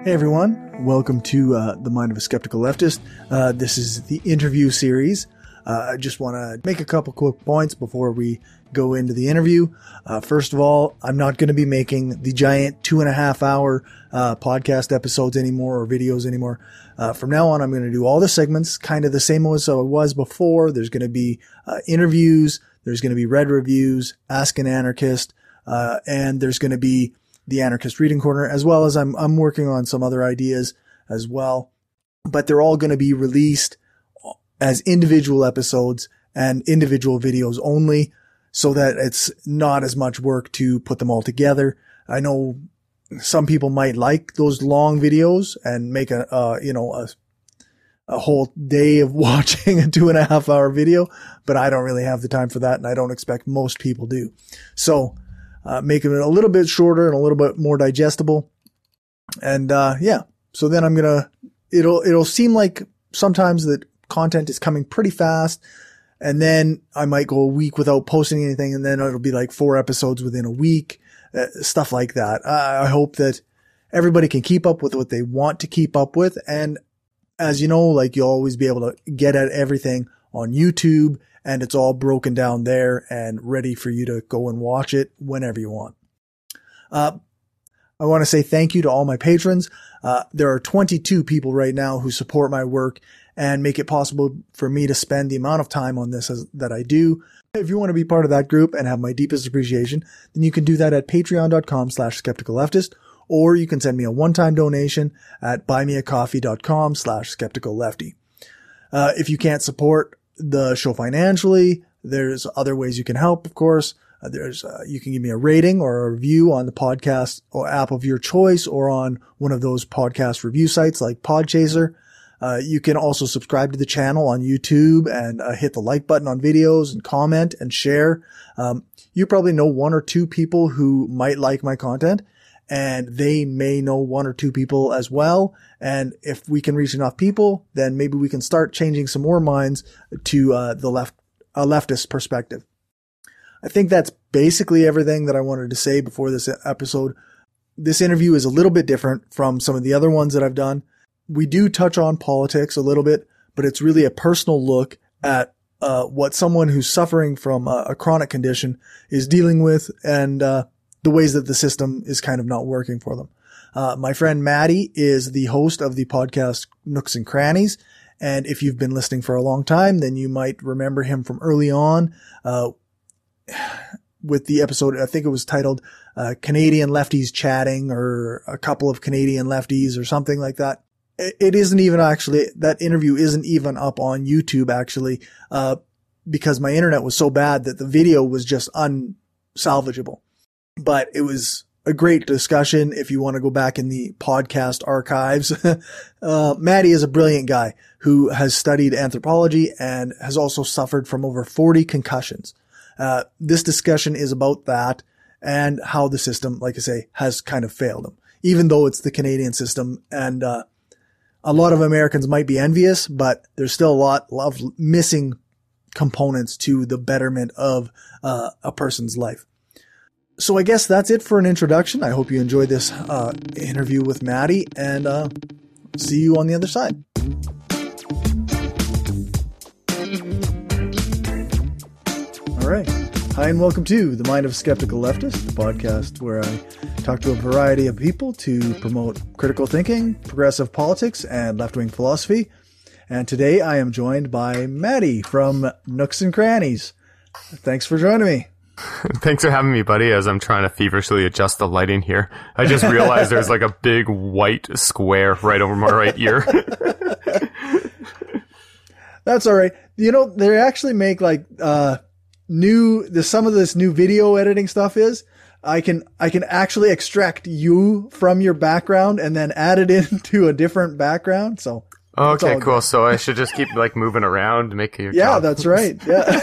Hey everyone, welcome to The Mind of a Skeptical Leftist. This is the interview series. I just want to make a couple quick points before we go into the interview. First of all, I'm not going to be making the giant 2.5 hour podcast episodes anymore or videos anymore. From now on, I'm going to do all the segments kind of the same as it was before. There's going to be interviews, there's going to be read reviews, Ask an Anarchist, and there's going to be the Anarchist Reading Corner, as well as I'm working on some other ideas as well. But they're all going to be released as individual episodes and individual videos only, so that it's not as much work to put them all together. I know some people might like those long videos and make a whole day of watching a 2.5 hour video, but I don't really have the time for that, and I don't expect most people do. So, making it a little bit shorter and a little bit more digestible. And, so then it'll seem like sometimes that content is coming pretty fast, and then I might go a week without posting anything, and then it'll be like 4 episodes within a week, stuff like that. I hope that everybody can keep up with what they want to keep up with. And as you know, like, you'll always be able to get at everything on YouTube, and it's all broken down there and ready for you to go and watch it whenever you want. I want to say thank you to all my patrons. There are 22 people right now who support my work and make it possible for me to spend the amount of time on this that I do. If you want to be part of that group and have my deepest appreciation, then you can do that at patreon.com/skepticalleftist, or you can send me a one-time donation at buymeacoffee.com/skepticallefty. If you can't support the show financially, there's other ways you can help, of course. You can give me a rating or a review on the podcast or app of your choice, or on one of those podcast review sites like Podchaser. You can also subscribe to the channel on YouTube and hit the like button on videos and comment and share. You probably know 1 or 2 people who might like my content, and they may know 1 or 2 people as well. And if we can reach enough people, then maybe we can start changing some more minds to a leftist perspective. I think that's basically everything that I wanted to say before this episode. This interview is a little bit different from some of the other ones that I've done. We do touch on politics a little bit, but it's really a personal look at what someone who's suffering from a chronic condition is dealing with, and the ways that the system is kind of not working for them. My friend Maddie is the host of the podcast Nooks and Crannies. And if you've been listening for a long time, then you might remember him from early on, with the episode, I think it was titled, Canadian Lefties Chatting, or a couple of Canadian lefties, or something like that. It isn't even actually, that interview isn't even up on YouTube actually, because my internet was so bad that the video was just unsalvageable. But it was a great discussion if you want to go back in the podcast archives. Maddie is a brilliant guy who has studied anthropology and has also suffered from over 40 concussions. This discussion is about that and how the system, like I say, has kind of failed him, even though it's the Canadian system. And a lot of Americans might be envious, but there's still a lot of missing components to the betterment of a person's life. So I guess that's it for an introduction. I hope you enjoyed this interview with Maddie, and see you on the other side. All right. Hi, and welcome to The Mind of a Skeptical Leftist, the podcast where I talk to a variety of people to promote critical thinking, progressive politics, and left-wing philosophy. And today I am joined by Maddie from Nooks and Crannies. Thanks for joining me. Thanks for having me, buddy, as I'm trying to feverishly adjust the lighting here. I just realized there's like a big white square right over my right ear. That's all right. You know, they actually make like some of this new video editing stuff is I can actually extract you from your background and then add it into a different background. So okay, cool. So I should just keep like moving around to make your job. That's right. Yeah.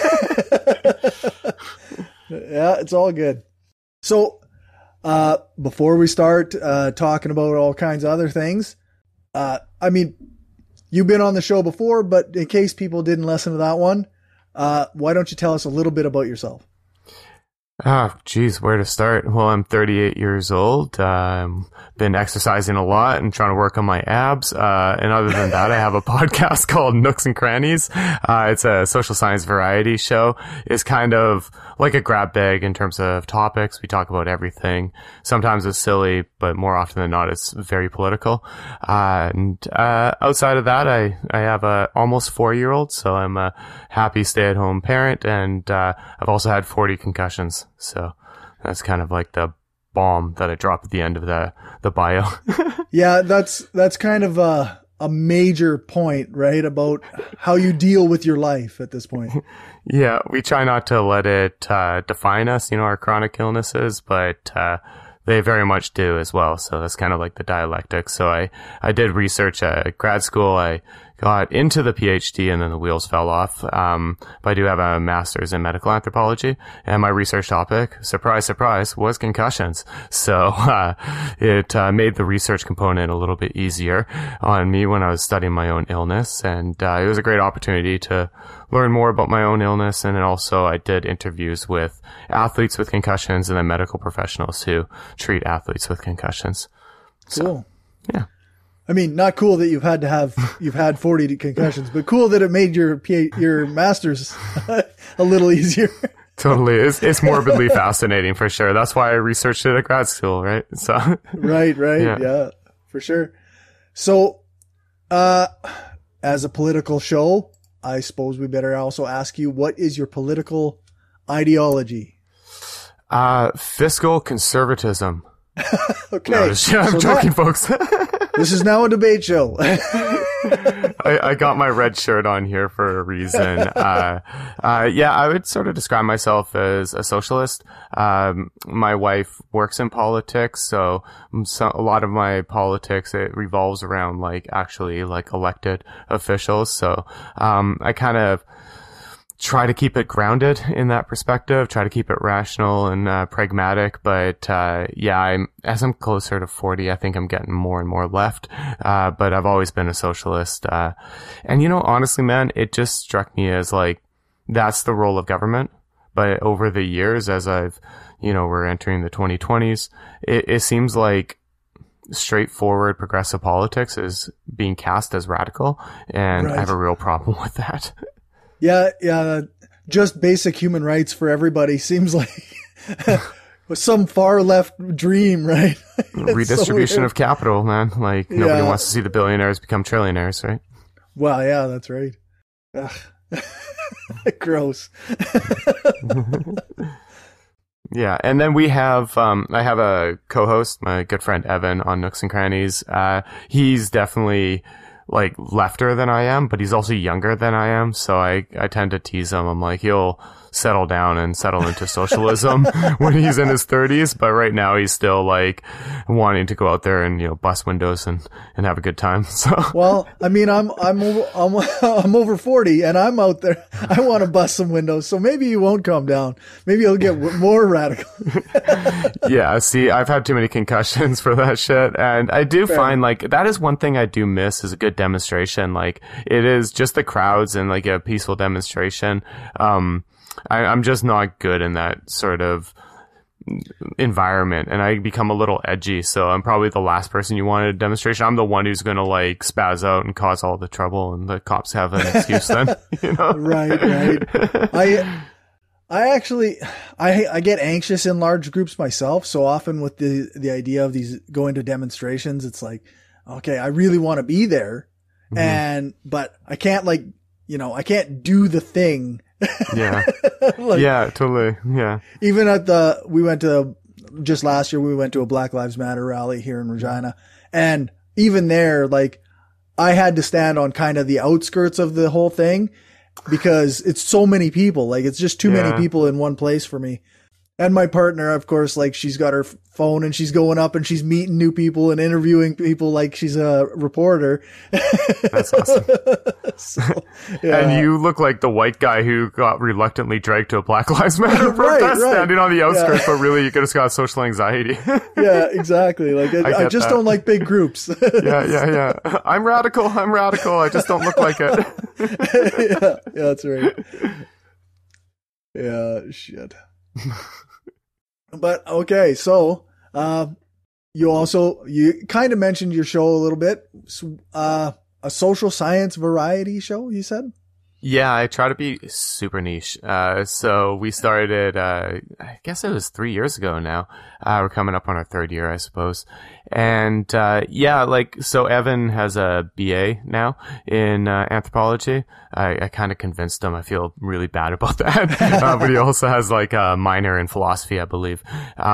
Yeah, it's all good. So, before we start, talking about all kinds of other things, I mean, you've been on the show before, but in case people didn't listen to that one, why don't you tell us a little bit about yourself? Oh, geez, where to start? Well, I'm 38 years old. Been exercising a lot and trying to work on my abs. And other than that, I have a podcast called Nooks and Crannies. It's a social science variety show. It's kind of like a grab bag in terms of topics. We talk about everything. Sometimes it's silly, but more often than not, it's very political. Outside of that, I have a almost 4-year-old, so I'm a happy stay-at-home parent, and I've also had 40 concussions. So that's kind of like the bomb that I drop at the end of the bio. Yeah, that's kind of a major point, right? About how you deal with your life at this point. Yeah, we try not to let it define us, our chronic illnesses, but they very much do as well. So that's kind of like the dialectic. So I did research at grad school. I got into the PhD and then the wheels fell off. But I do have a master's in medical anthropology, and my research topic, surprise, surprise, was concussions. So, it made the research component a little bit easier on me when I was studying my own illness. And, it was a great opportunity to learn more about my own illness. And then also I did interviews with athletes with concussions and then medical professionals who treat athletes with concussions. Cool. So, yeah. I mean, not cool that you've had 40 concussions, but cool that it made your master's a little easier. Totally. It's morbidly fascinating for sure. That's why I researched it at grad school, right? So Right. Yeah, for sure. So, as a political show, I suppose we better also ask you, what is your political ideology? Fiscal conservatism. Okay. No, I'm joking, folks. This is now a debate show. I got my red shirt on here for a reason. Yeah, I would sort of describe myself as a socialist. My wife works in politics, so a lot of my politics, it revolves around actually elected officials. So, I kind of try to keep it grounded in that perspective, try to keep it rational and pragmatic. But as I'm closer to 40, I think I'm getting more and more left. But I've always been a socialist. And honestly, man, it just struck me as that's the role of government. But over the years, as we're entering the 2020s, it seems like straightforward progressive politics is being cast as radical. And Right. I have a real problem with that. Yeah. Just basic human rights for everybody seems like some far left dream, right? Redistribution so of capital, man. Nobody wants to see the billionaires become trillionaires, right? Well, yeah, that's right. Ugh. Gross. Yeah, and then we have, I have a co-host, my good friend Evan on Nooks and Crannies. He's definitely lefter than I am, but he's also younger than I am. So I tend to tease him. I'm like, he'll settle down and settle into socialism when he's in his 30s. But right now he's still wanting to go out there and, bust windows and have a good time. So, well, I mean, I'm over 40 and I'm out there. I want to bust some windows. So maybe you won't calm down. Maybe you'll get more radical. Yeah. See, I've had too many concussions for that shit. And I do find that is one thing I do miss is a good demonstration. It is just the crowds and a peaceful demonstration. I'm just not good in that sort of environment, and I become a little edgy, so I'm probably the last person you want at a demonstration. I'm the one who's going to spaz out and cause all the trouble, and the cops have an excuse then, Right. I actually get anxious in large groups myself. So often with the idea of these going to demonstrations, it's okay, I really want to be there. But I can't I can't do the thing. Yeah. Yeah, totally. Yeah. Even just last year, we went to a Black Lives Matter rally here in Regina. And even there, I had to stand on kind of the outskirts of the whole thing because it's so many people. It's just too many people in one place for me. And my partner, of course, she's got her phone and she's going up and she's meeting new people and interviewing people like she's a reporter. That's awesome. So, yeah. And you look like the white guy who got reluctantly dragged to a Black Lives Matter protest standing on the outskirts, but really you could have got social anxiety. Yeah, exactly. I just don't like big groups. Yeah. I'm radical. I just don't look like it. Yeah, that's right. Yeah, shit. But okay, so you kind of mentioned your show a little bit. A social science variety show, you said? Yeah, I try to be super niche. So we started, I guess it was 3 years ago now. We're coming up on our third year, I suppose. And, so Evan has a BA now in, anthropology. I kind of convinced him. I feel really bad about that. But he also has like a minor in philosophy, I believe.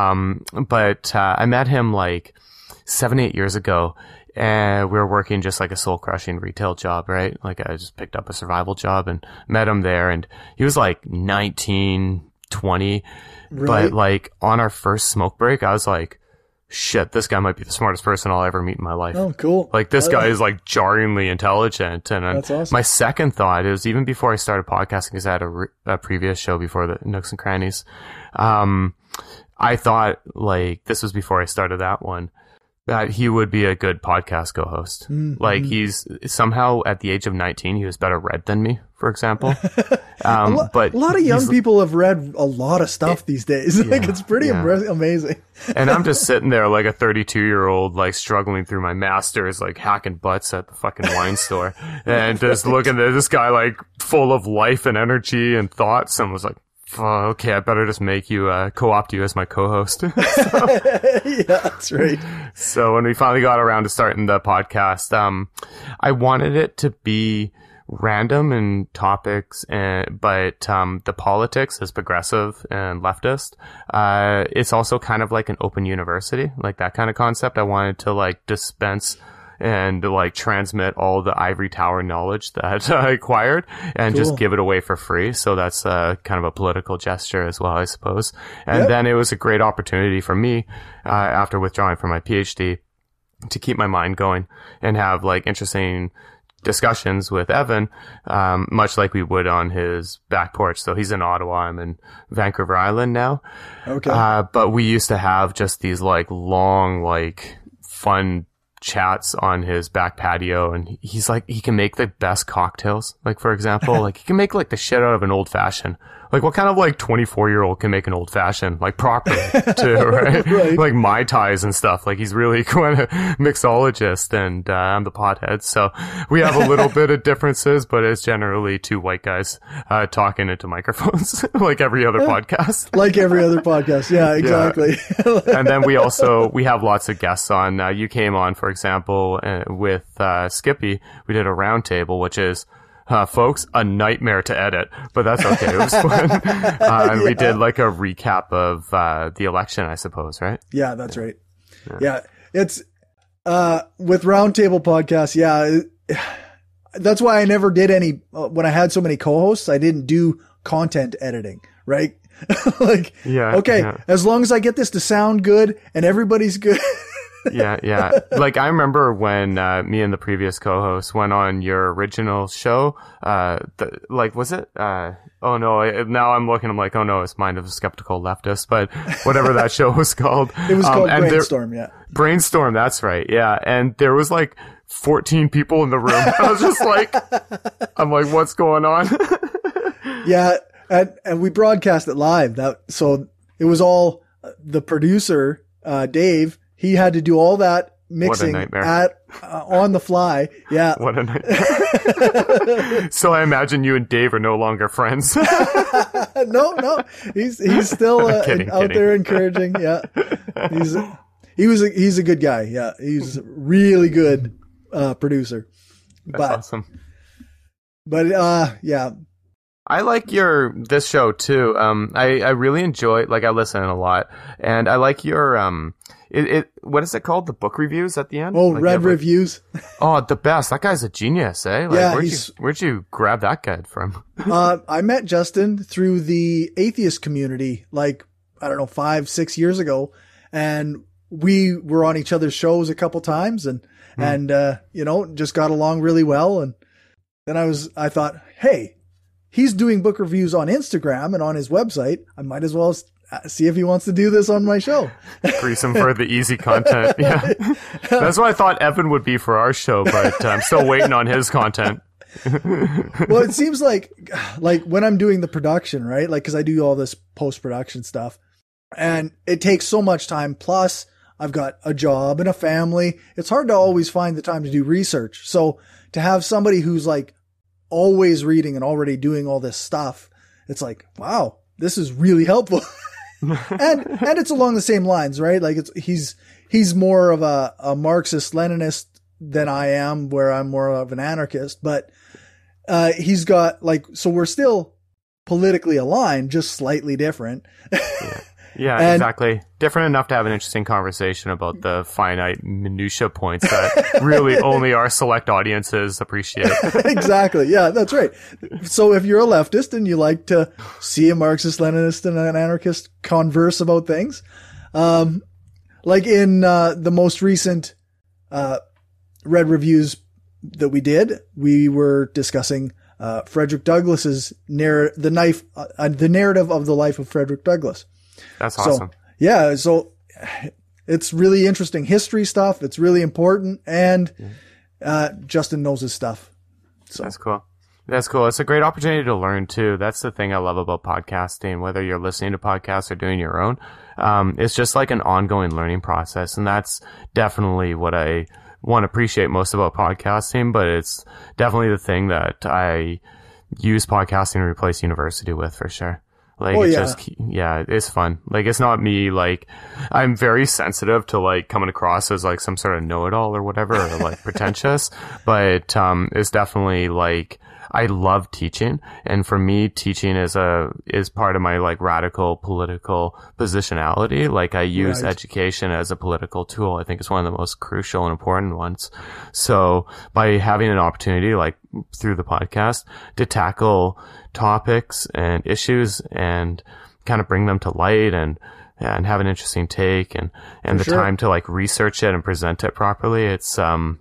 I met him like 7-8 years ago. And we were working just like a soul crushing retail job, right? Like I just picked up a survival job and met him there, and he was like 19, 20. Right. But like on our first smoke break, I was like, shit, this guy might be the smartest person I'll ever meet in my life. Oh, cool. Like this guy is like jarringly intelligent. And that's awesome. My second thought is, even before I started podcasting, because I had a previous show before the Nooks and Crannies, I thought, like, this was before I started that one, that he would be a good podcast co-host. Mm-hmm. Like, he's somehow at the age of 19, he was better read than me, for example. But a lot of young people have read a lot of stuff these days. Like, it's pretty amazing. And I'm just sitting there like a 32-year-old, like struggling through my master's, like hacking butts at the fucking wine store, and just looking at this guy like full of life and energy and thoughts, and was like, okay, I better just make you, co-opt you as my co-host. Yeah, that's right. So when we finally got around to starting the podcast, I wanted it to be random in topics, but the politics is progressive and leftist. It's also kind of like an open university, like that kind of concept. I wanted to like dispense and like transmit all the ivory tower knowledge that I acquired and just give it away for free. So that's kind of a political gesture as well, I suppose. And then it was a great opportunity for me, after withdrawing from my PhD, to keep my mind going and have like interesting discussions with Evan, much like we would on his back porch. So he's in Ottawa. I'm in Vancouver Island now. Okay. But we used to have just these like long, like fun chats on his back patio, and he's like, he can make the best cocktails. Like, for example, like he can make like the shit out of an old fashioned. Like, what kind of like 24-year-old can make an old fashioned like properly too, right? Right. Like Mai Tais and stuff. Like, he's really kind of mixologist, and I'm the pothead. So we have a little bit of differences, but it's generally two white guys talking into microphones like every other podcast. Like every other podcast. Yeah, exactly. And then we have lots of guests on. You came on, for example, with Skippy. We did a roundtable, which is, folks, a nightmare to edit, but that's okay. It was fun. And we did like a recap of the election, I suppose, right? Yeah, that's right. Yeah. It's with Roundtable Podcasts. Yeah. That's why I never did any, when I had so many co-hosts, I didn't do content editing, right? Like, as long as I get this to sound good and everybody's good. Yeah. Like, I remember when me and the previous co-host went on your original show. Was it? Oh no! Now I'm looking. I'm like, oh no, it's Mind of a Skeptical Leftist. But whatever that show was called, it was called Brainstorm. Brainstorm. That's right. Yeah, and there was like 14 people in the room. I was just like, I'm like, what's going on? Yeah, and we broadcast it live. So it was all the producer, Dave. He had to do all that mixing on the fly. Yeah. What a nightmare. So I imagine you and Dave are no longer friends. No. He's still out there encouraging. Yeah. He's a good guy. Yeah. He's a really good producer. That's awesome. But yeah. I like this show too. I really enjoy, like, I listen a lot, and I like your, what is it called? The book reviews at the end? Oh, like Red Reviews. Oh, the best. That guy's a genius, eh? Like, yeah, where'd you grab that guy from? I met Justin through the atheist community, like, I don't know, 5-6 years ago. And we were on each other's shows a couple times and just got along really well. And then I thought, hey, he's doing book reviews on Instagram and on his website. I might as well see if he wants to do this on my show. Grease him for the easy content. Yeah. That's what I thought Evan would be for our show, but I'm still waiting on his content. Well, it seems like when I'm doing the production, right? Like, cause I do all this post-production stuff. And it takes so much time. Plus, I've got a job and a family. It's hard to always find the time to do research. So to have somebody who's like always reading and already doing all this stuff, it's like, wow, this is really helpful. and it's along the same lines, right? Like he's more of a Marxist Leninist than I am, where I'm more of an anarchist, but he's got like, so we're still politically aligned, just slightly different. Yeah, exactly. Different enough to have an interesting conversation about the finite minutia points that really only our select audiences appreciate. Exactly. Yeah, that's right. So if you're a leftist and you like to see a Marxist, Leninist, and an anarchist converse about things, like in the most recent Read Reviews that we did, we were discussing Frederick Douglass's the narrative of the life of Frederick Douglass. That's awesome. So it's really interesting history stuff. It's really important, and Justin knows his stuff. So that's cool. That's cool. It's a great opportunity to learn too. That's the thing I love about podcasting, whether you're listening to podcasts or doing your own. It's just like an ongoing learning process. And that's definitely what I want to appreciate most about podcasting, but it's definitely the thing that I use podcasting to replace university with, for sure. Like, it's fun. Like, it's not me, like, I'm very sensitive to, like, coming across as, like, some sort of know-it-all or whatever, or, like, pretentious, but, it's definitely, like, I love teaching, and for me, teaching is part of my, like, radical political positionality. Like, I use education as a political tool. I think it's one of the most crucial and important ones. So, by having an opportunity, like, through the podcast, to tackle topics and issues and kind of bring them to light and have an interesting take and the time to like research it and present it properly, it's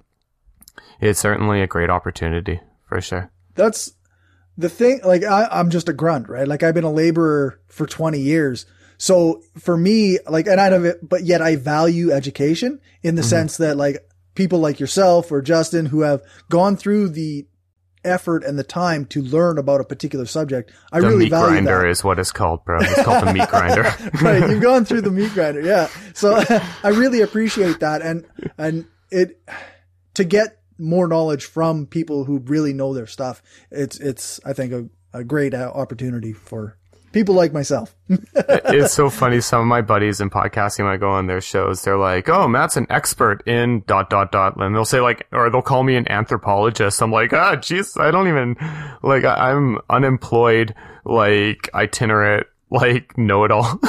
certainly a great opportunity for sure. That's the thing. Like I'm just a grunt, right? Like I've been a laborer for 20 years. So for me, like, and out of it, but yet I value education in the sense that like people like yourself or Justin who have gone through the effort and the time to learn about a particular subject. I really value that. The meat grinder is what it's called, bro. It's called the meat grinder. Right. You've gone through the meat grinder. Yeah. So I really appreciate that. And it, to get more knowledge from people who really know their stuff, it's, I think a great opportunity for people like myself. It's so funny. Some of my buddies in podcasting, when I go on their shows, they're like, oh, Matt's an expert in ... And they'll say like, or they'll call me an anthropologist. I'm like, geez, I don't even, like, I'm unemployed, like, itinerant, like, know-it-all.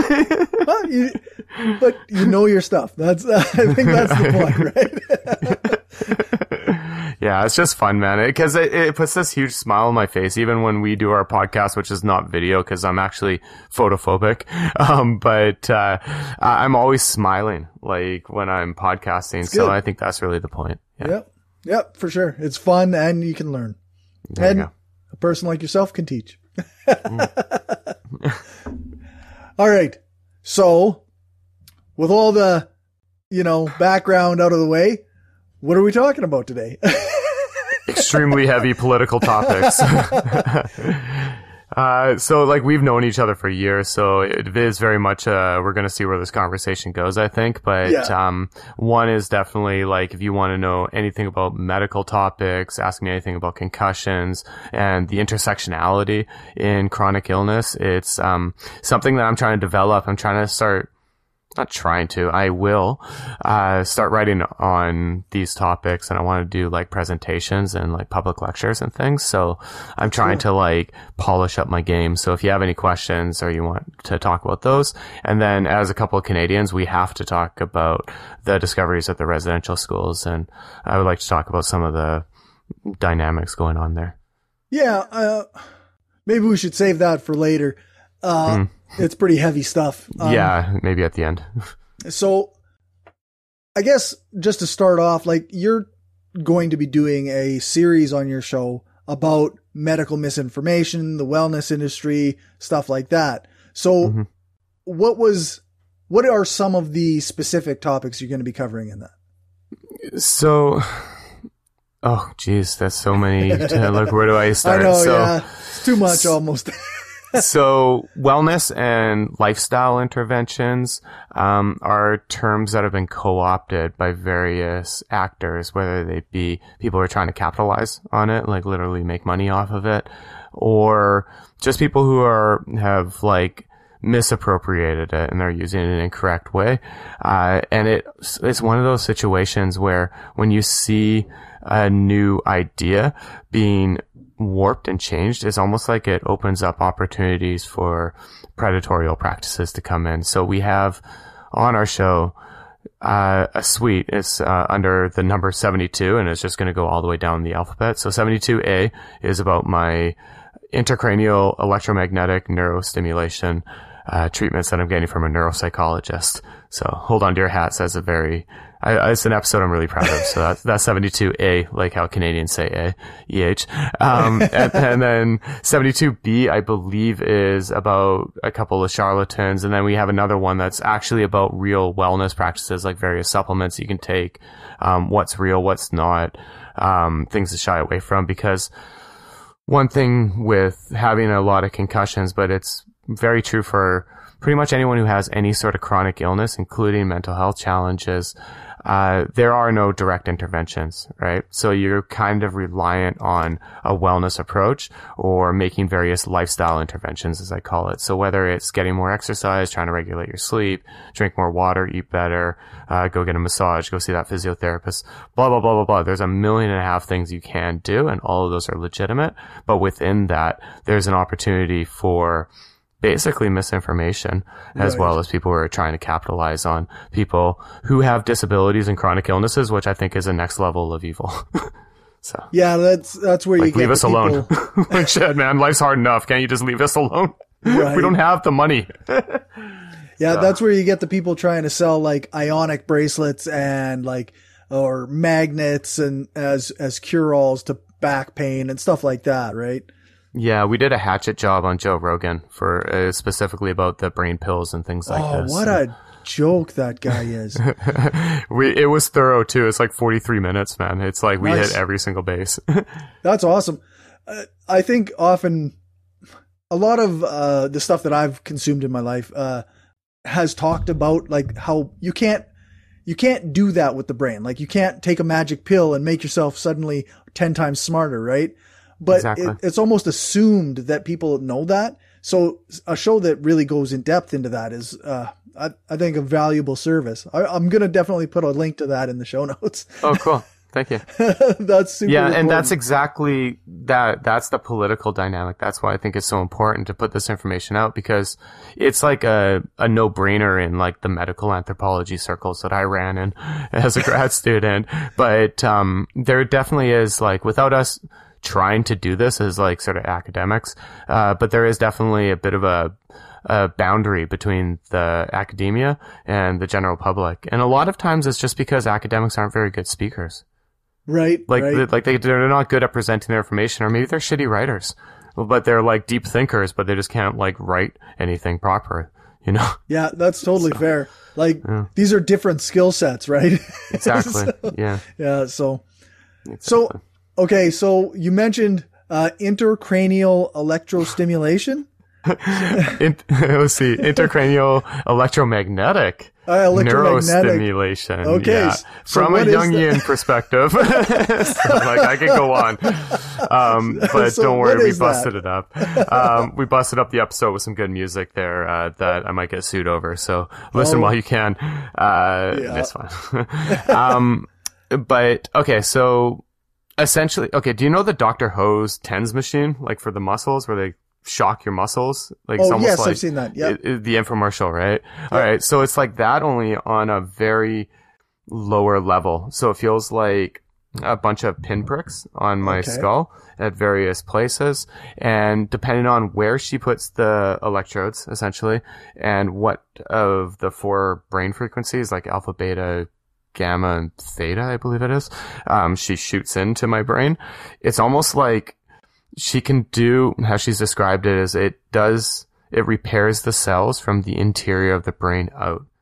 Well, but you know your stuff. That's, I think that's the point, right? Yeah, it's just fun, man. Because it puts this huge smile on my face, even when we do our podcast, which is not video, because I'm actually photophobic. But I'm always smiling, like when I'm podcasting. So I think that's really the point. Yeah. Yep, for sure. It's fun, and you can learn. There you go. A person like yourself can teach. All right. So, with all the, background out of the way, what are we talking about today? Extremely heavy political topics. So like we've known each other for years, so it is very much, we're going to see where this conversation goes, I think. But, one is definitely like, if you want to know anything about medical topics, ask me anything about concussions and the intersectionality in chronic illness. It's, something that I'm trying to develop. I'm trying to start, I will, start writing on these topics, and I want to do like presentations and like public lectures and things. So I'm trying to like polish up my game. So if you have any questions or you want to talk about those, and then as a couple of Canadians, we have to talk about the discoveries at the residential schools. And I would like to talk about some of the dynamics going on there. Yeah. Maybe we should save that for later. It's pretty heavy stuff. Yeah, maybe at the end. So I guess just to start off, like you're going to be doing a series on your show about medical misinformation, the wellness industry, stuff like that. So what are some of the specific topics you're going to be covering in that? So, oh geez, that's so many. Look, where do I start? I know, it's too much almost. So wellness and lifestyle interventions are terms that have been co-opted by various actors, whether they be people who are trying to capitalize on it, like literally make money off of it, or just people who have like misappropriated it and they're using it in an incorrect way. And it's one of those situations where when you see a new idea being warped and changed, it's almost like it opens up opportunities for predatory practices to come in. So we have on our show a suite. It's under the number 72, and it's just going to go all the way down the alphabet. So 72A is about my intracranial electromagnetic neurostimulation treatments that I'm getting from a neuropsychologist. So hold on to your hats. That's it's an episode I'm really proud of. So that's 72A, like how Canadians say A, EH. And then 72B, I believe, is about a couple of charlatans. And then we have another one that's actually about real wellness practices, like various supplements you can take, what's real, what's not, things to shy away from. Because one thing with having a lot of concussions, but it's very true for pretty much anyone who has any sort of chronic illness, including mental health challenges, there are no direct interventions, right? So you're kind of reliant on a wellness approach or making various lifestyle interventions, as I call it. So whether it's getting more exercise, trying to regulate your sleep, drink more water, eat better, go get a massage, go see that physiotherapist, blah, blah, blah, blah, blah. There's 1.5 million things you can do, and all of those are legitimate. But within that, there's an opportunity for basically misinformation, as well as people who are trying to capitalize on people who have disabilities and chronic illnesses, which I think is a next level of evil. So yeah, that's where you get leave us alone. Like, shit, man, life's hard enough. Can't you just leave us alone? Right. We don't have the money. Yeah, that's where you get the people trying to sell like ionic bracelets and like or magnets and as cure-alls to back pain and stuff like that, right? Yeah, we did a hatchet job on Joe Rogan for specifically about the brain pills and things like this. Oh, what a joke that guy is. It was thorough too. It's like 43 minutes, man. It's like we hit every single base. That's awesome. I think often a lot of the stuff that I've consumed in my life has talked about like how you can't do that with the brain. Like you can't take a magic pill and make yourself suddenly 10 times smarter, right? But exactly. It's almost assumed that people know that. So a show that really goes in depth into that is, I think, a valuable service. I'm going to definitely put a link to that in the show notes. Oh, cool. Thank you. That's super important. And that's exactly that. That's the political dynamic. That's why I think it's so important to put this information out, because it's like a no-brainer in like the medical anthropology circles that I ran in as a grad student. But there definitely is, like, without us trying to do this as like sort of academics, but there is definitely a bit of a boundary between the academia and the general public. And a lot of times it's just because academics aren't very good speakers. Right. They're not good at presenting their information, or maybe they're shitty writers, but they're like deep thinkers, but they just can't like write anything proper, you know? Yeah, that's totally fair. Like these are different skill sets, right? Exactly. Yeah. Yeah. So okay. So you mentioned, intracranial electrostimulation. Let's see. Intracranial electromagnetic neurostimulation. Okay. Yeah. From a Jungian perspective. So, like, I could go on. But so don't worry, we busted it up. We busted up the episode with some good music there, that I might get sued over. So listen while you can. It's fine. But okay, so essentially, do you know the Dr. Ho's TENS machine, like for the muscles, where they shock your muscles? Like, it's almost like I've seen that. Yeah, the infomercial, right? Yep. All right, so it's like that, only on a very lower level. So it feels like a bunch of pinpricks on my skull at various places, and depending on where she puts the electrodes, essentially, and what of the 4 brain frequencies, like alpha, beta, gamma, and theta, I believe it is, she shoots into my brain. It's almost like she can do, how she's described it, is it repairs the cells from the interior of the brain out.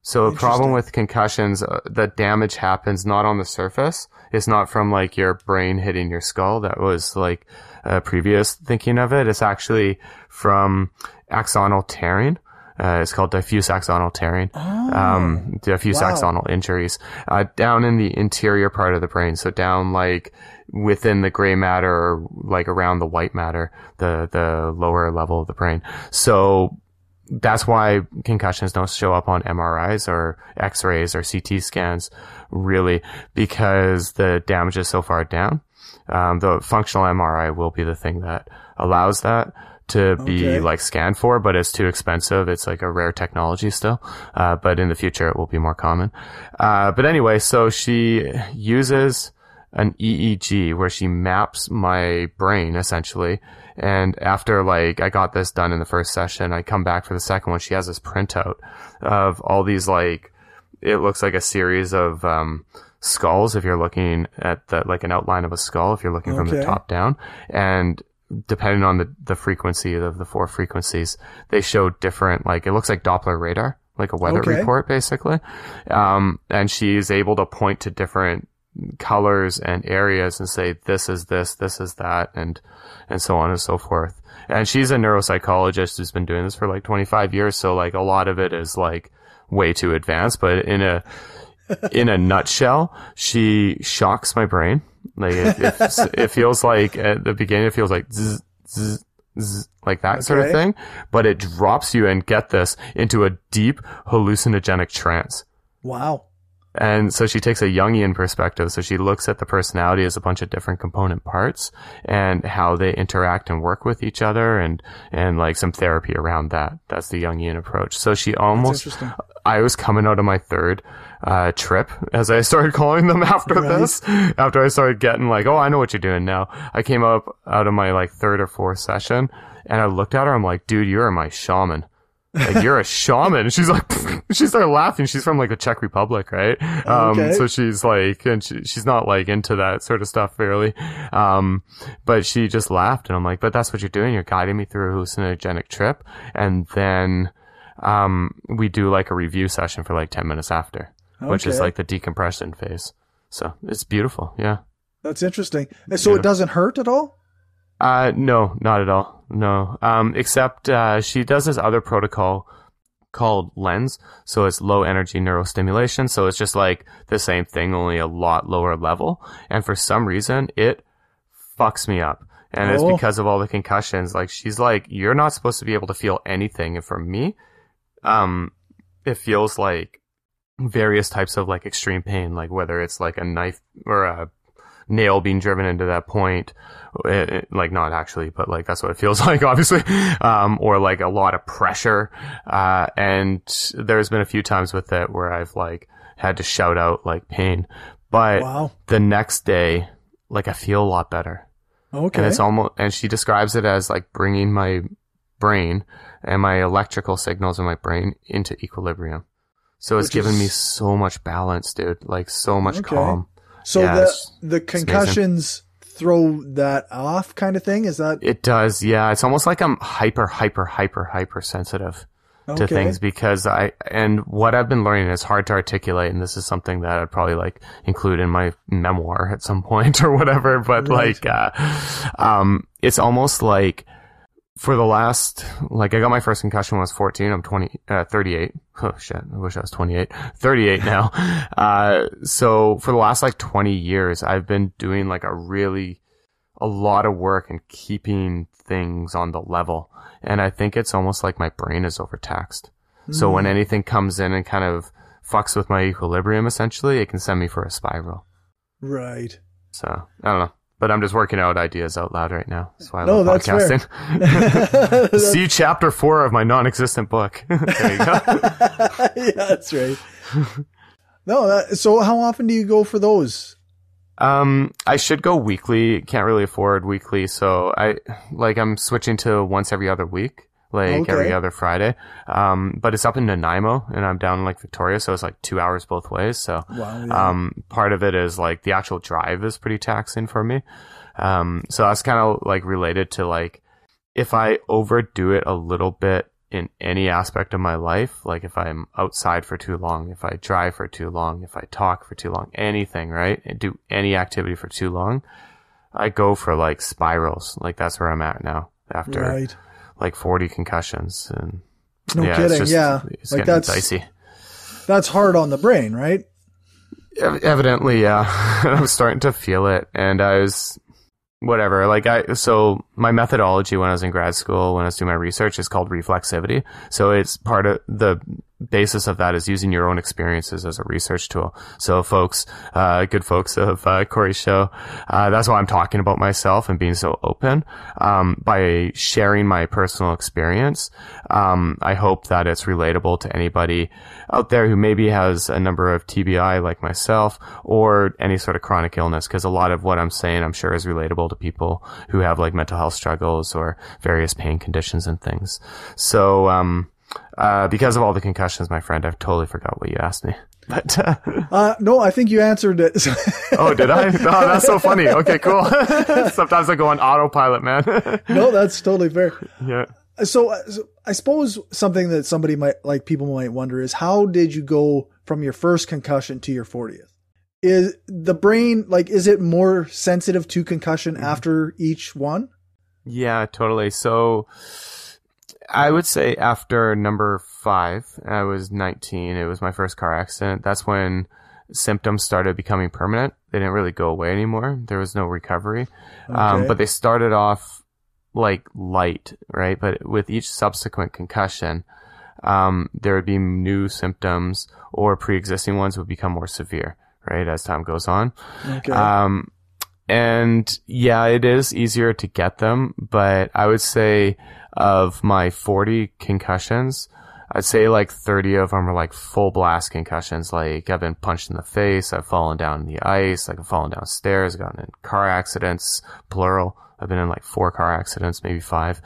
So the problem with concussions, the damage happens not on the surface. It's not from like your brain hitting your skull. That was like previous thinking of it. It's actually from axonal tearing. It's called diffuse axonal tearing. Diffuse axonal injuries, down in the interior part of the brain. So down like within the gray matter or like around the white matter, the lower level of the brain. So that's why concussions don't show up on MRIs or X-rays or CT scans, really, because the damage is so far down. The functional MRI will be the thing that allows that to be like scanned for, but it's too expensive. It's like a rare technology still. But in the future it will be more common. But anyway, so she uses an EEG where she maps my brain essentially. And after like I got this done in the first session, I come back for the second one. She has this printout of all these like, it looks like a series of, skulls if you're looking at the, like an outline of a skull if you're looking from the top down. And depending on the frequency of the 4 frequencies, they show different, like, it looks like Doppler radar, like a weather report, basically. And she's able to point to different colors and areas and say, this is this is that, and so on and so forth. And she's a neuropsychologist who's been doing this for like 25 years. So like a lot of it is like way too advanced, but in a nutshell, she shocks my brain. Like it feels like at the beginning, it feels like zzz, zzz, zzz, like that sort of thing, but it drops you, and get this, into a deep hallucinogenic trance. Wow. And so she takes a Jungian perspective. So she looks at the personality as a bunch of different component parts and how they interact and work with each other, and like some therapy around that. That's the Jungian approach. So she almost, I was coming out of my third trip, as I started calling them after this, after I started getting like, oh, I know what you're doing now. I came out of my like third or fourth session, and I looked at her. I'm like, dude, you're my shaman. Like, you're a shaman. And she's like, she started laughing. She's from like the Czech Republic, right? So she's like, and she's not like into that sort of stuff really. But she just laughed, and I'm like, but that's what you're doing. You're guiding me through a hallucinogenic trip. And then, we do like a review session for like 10 minutes after, which is like the decompression phase. So it's beautiful. Yeah. That's interesting. So it doesn't hurt at all? No, not at all. No. Except, she does this other protocol called LENS. So it's low energy neurostimulation. So it's just like the same thing, only a lot lower level. And for some reason, it fucks me up. And it's because of all the concussions. Like, she's like, you're not supposed to be able to feel anything. And for me, it feels like various types of like extreme pain, like whether it's like a knife or a nail being driven into that point, like not actually, but like that's what it feels like, obviously, or like a lot of pressure. And there's been a few times with it where I've like had to shout out like pain, but the next day, like I feel a lot better. Okay. And it's almost, and she describes it as like bringing my brain and my electrical signals in my brain into equilibrium. So it's given me so much balance, dude, like so much calm. So the concussions throw that off kind of thing? Is that? It does. Yeah. It's almost like I'm hyper sensitive to things, because and what I've been learning is hard to articulate. And this is something that I'd probably like include in my memoir at some point or whatever. But like, it's almost like, for the last, like, I got my first concussion when I was 14. I'm 38. Oh shit. I wish I was 28. 38 now. So for the last like 20 years, I've been doing like a lot of work and keeping things on the level. And I think it's almost like my brain is overtaxed. So when anything comes in and kind of fucks with my equilibrium, essentially, it can send me for a spiral. Right. So I don't know. But I'm just working out ideas out loud right now. That's why I love podcasting. Fair. See chapter 4 of my non-existent book. There you go. Yeah, that's right. So how often do you go for those? I should go weekly. Can't really afford weekly. So I'm switching to once every other week. Like every other Friday. But it's up in Nanaimo, and I'm down in like Victoria, so it's like 2 hours both ways. So, part of it is like the actual drive is pretty taxing for me. So that's kind of like related to like, if I overdo it a little bit in any aspect of my life. Like if I'm outside for too long, if I drive for too long, if I talk for too long, anything, right? And do any activity for too long, I go for like spirals. Like that's where I'm at now after like 40 concussions. And no kidding. It's like getting dicey. That's hard on the brain, right? Evidently, yeah. I was starting to feel it, and I was whatever. So my methodology when I was in grad school, when I was doing my research, is called reflexivity. So it's part of the basis of that is using your own experiences as a research tool. So folks, good folks of Corey's show, that's why I'm talking about myself and being so open, by sharing my personal experience. I hope that it's relatable to anybody out there who maybe has a number of TBI like myself or any sort of chronic illness, because a lot of what I'm saying, I'm sure, is relatable to people who have like mental health struggles or various pain conditions and things. So, because of all the concussions, my friend, I've totally forgot what you asked me. But no, I think you answered it. Oh, did I? Oh, that's so funny. Okay, cool. Sometimes I go on autopilot, man. No, that's totally fair. Yeah. So I suppose something that people might wonder is, how did you go from your first concussion to your 40th? Is the brain, is it more sensitive to concussion after each one? Yeah, totally. So I would say after number 5, I was 19. It was my first car accident. That's when symptoms started becoming permanent. They didn't really go away anymore. There was no recovery. Okay. But they started off like light, right? But with each subsequent concussion, there would be new symptoms, or pre-existing ones would become more severe, right? As time goes on. Okay. And yeah, it is easier to get them, but I would say of my 40 concussions, I'd say like 30 of them are like full blast concussions. Like I've been punched in the face, I've fallen down in the ice, like I've fallen downstairs, I've gotten in car accidents, plural. I've been in like 4 car accidents, maybe 5.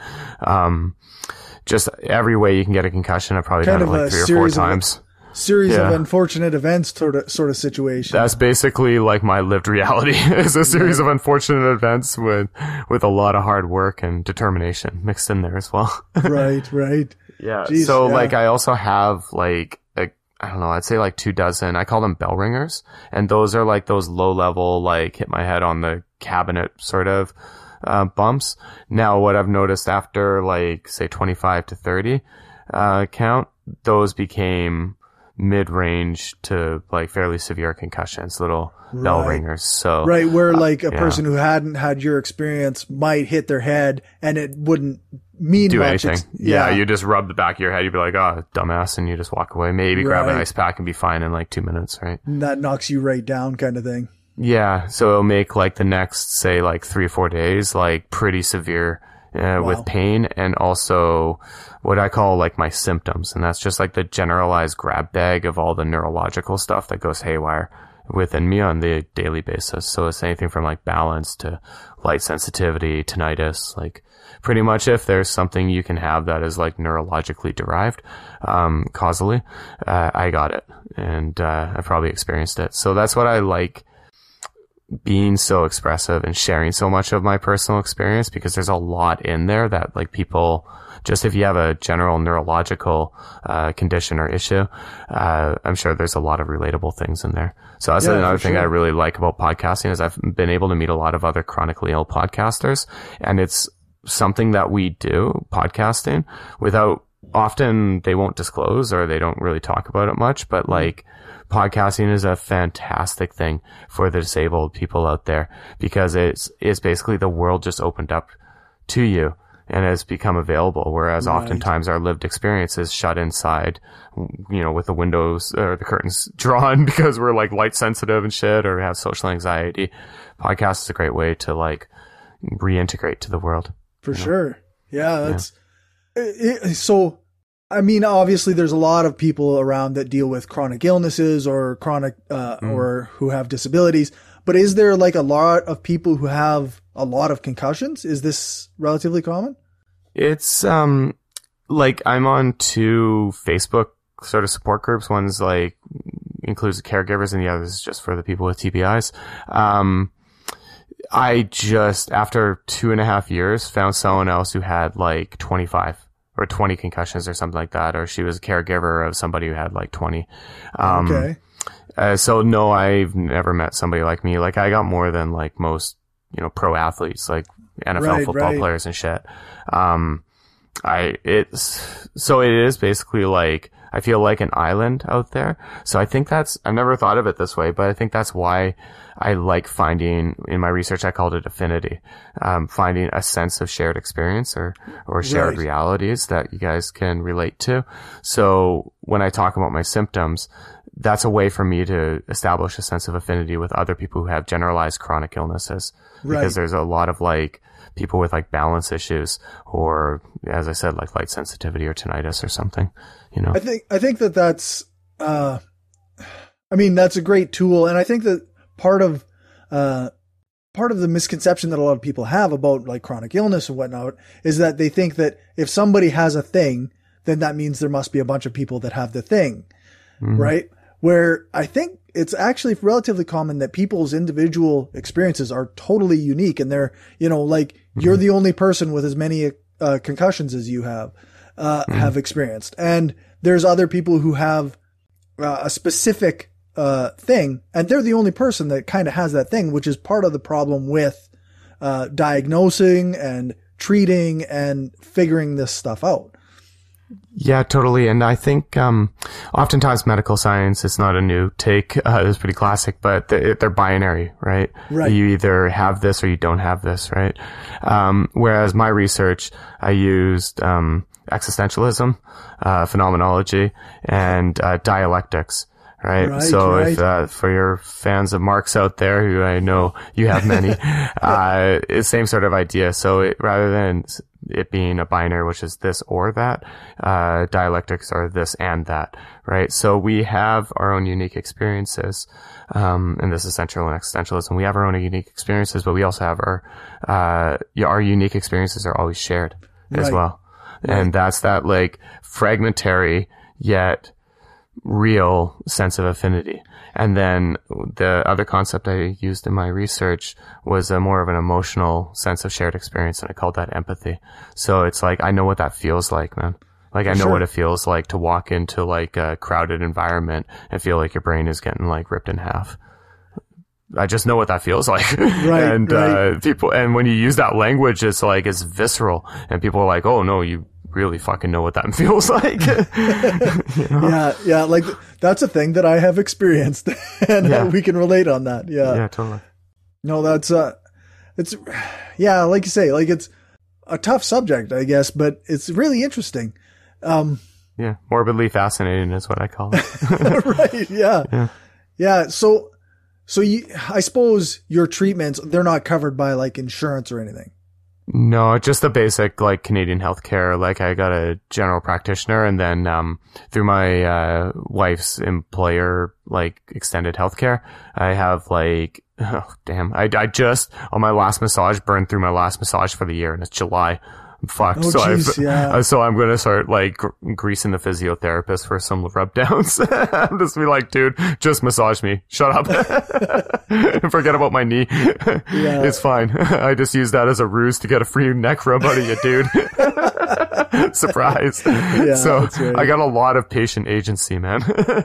Just every way you can get a concussion, I've probably done it like 3 or 4 times. Series of unfortunate events sort of situation. That's basically like my lived reality. Is a series of unfortunate events with a lot of hard work and determination mixed in there as well. Right. Yeah. Jeez, so like I also have like I don't know, I'd say like 24, I call them bell ringers. And those are like those low level, like hit my head on the cabinet sort of bumps. Now what I've noticed after like say 25 to 30 count, those became mid-range to like fairly severe concussions, little bell ringers. So where like a person who hadn't had your experience might hit their head and it wouldn't mean do much. Anything. Yeah, you just rub the back of your head. You'd be like, oh, dumbass, and you just walk away. Maybe grab an ice pack and be fine in like 2 minutes, right? And that knocks you right down, kind of thing. Yeah, so it'll make like the next, say, like 3 or 4 days, like pretty severe with pain, and also what I call like my symptoms. And that's just like the generalized grab bag of all the neurological stuff that goes haywire within me on the daily basis. So it's anything from like balance to light sensitivity, tinnitus, like pretty much if there's something you can have that is like neurologically derived, causally, I got it. And I've probably experienced it. So that's what I like being so expressive and sharing so much of my personal experience, because there's a lot in there that like people, just if you have a general neurological condition or issue, I'm sure there's a lot of relatable things in there. So that's another thing I really like about podcasting is I've been able to meet a lot of other chronically ill podcasters, and it's something that we do, podcasting, without, often they won't disclose or they don't really talk about it much, but like podcasting is a fantastic thing for the disabled people out there, because it's basically the world just opened up to you and has become available. Whereas oftentimes our lived experience is shut inside, you know, with the windows or the curtains drawn because we're like light sensitive and shit, or we have social anxiety. Podcast is a great way to like reintegrate to the world. For sure. Yeah. That's so. I mean, obviously there's a lot of people around that deal with chronic illnesses or chronic, or who have disabilities, but is there like a lot of people who have a lot of concussions? Is this relatively common? It's, like I'm on 2 Facebook sort of support groups. One's like includes the caregivers and the other is just for the people with TBIs. I just, after 2.5 years, found someone else who had like 25 or 20 concussions or something like that, or she was a caregiver of somebody who had like 20. Okay. So no, I've never met somebody like me. Like I got more than like most, pro athletes, like NFL football players and shit. It is basically like, I feel like an island out there. So I think I've never thought of it this way, but I think that's why I like finding, in my research, I called it affinity, finding a sense of shared experience or shared realities that you guys can relate to. So when I talk about my symptoms, that's a way for me to establish a sense of affinity with other people who have generalized chronic illnesses. Because there's a lot of like people with like balance issues, or as I said, like light sensitivity or tinnitus or something, I think that's, that's a great tool. And I think that part of the misconception that a lot of people have about like chronic illness and whatnot is that they think that if somebody has a thing, then that means there must be a bunch of people that have the thing. Mm-hmm. Right. Where I think it's actually relatively common that people's individual experiences are totally unique, and they're, you're the only person with as many concussions as you have experienced. And there's other people who have a specific thing, and they're the only person that kind of has that thing, which is part of the problem with diagnosing and treating and figuring this stuff out. Yeah, totally. And I think oftentimes medical science is not a new take. It's pretty classic, but they're binary, right? Right. You either have this or you don't have this, right? Whereas my research, I used existentialism, phenomenology, and dialectics. Right. So if, for your fans of Marx out there, who I know you have many, it's same sort of idea. So rather than it being a binary, which is this or that, dialectics are this and that, right? So we have our own unique experiences, and this is central in existentialism. We have our own unique experiences, but we also have our unique experiences are always shared as well. Right. And that's that like fragmentary yet real sense of affinity. And then the other concept I used in my research was more of an emotional sense of shared experience, and I called that empathy. So it's like, I know what that feels like, man. Like I know what it feels like to walk into like a crowded environment and feel like your brain is getting like ripped in half. I just know what that feels like. People, and when you use that language, it's like, it's visceral, and people are like, oh no, you really fucking know what that feels like. Yeah. Like that's a thing that I have experienced, and we can relate on that. Yeah, totally. No, that's it's like you say, like it's a tough subject, I guess, but it's really interesting. Morbidly fascinating is what I call it. Right. Yeah. So I suppose your treatments, they're not covered by like insurance or anything. No, just the basic like Canadian healthcare. Like I got a general practitioner, and then through my wife's employer, like extended healthcare, I have like I just on my last massage burned through my last massage for the year, and it's July. I'm fucked. So I'm going to start like greasing the physiotherapist for some rub downs. I'm just be like, dude, just massage me. Shut up. Forget about my knee. It's fine. I just use that as a ruse to get a free neck rub out of you, dude. Surprise. So I got a lot of patient agency, man.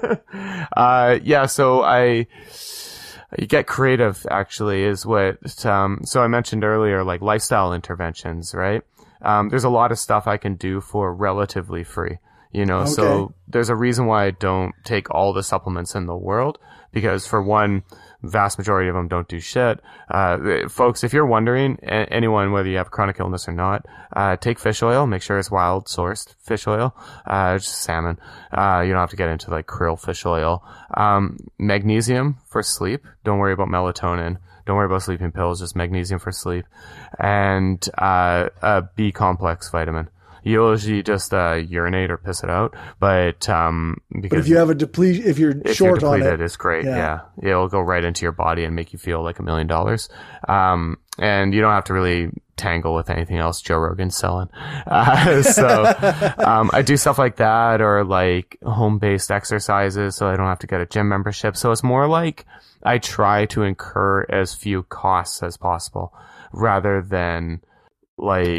So you get creative actually is what, so I mentioned earlier, like lifestyle interventions, right? There's a lot of stuff I can do for relatively free, so there's a reason why I don't take all the supplements in the world, because for one, vast majority of them don't do shit. Folks, if you're wondering, anyone, whether you have chronic illness or not, take fish oil, make sure it's wild sourced fish oil, just salmon. You don't have to get into like krill fish oil. Magnesium for sleep. Don't worry about melatonin. Don't worry about sleeping pills, just magnesium for sleep. And a B complex vitamin. You usually just urinate or piss it out, but if you have a if you're short on it, it's great. Yeah, it'll go right into your body and make you feel like $1 million. And you don't have to really tangle with anything else Joe Rogan's selling. I do stuff like that, or like home-based exercises, so I don't have to get a gym membership. So it's more like I try to incur as few costs as possible, rather than like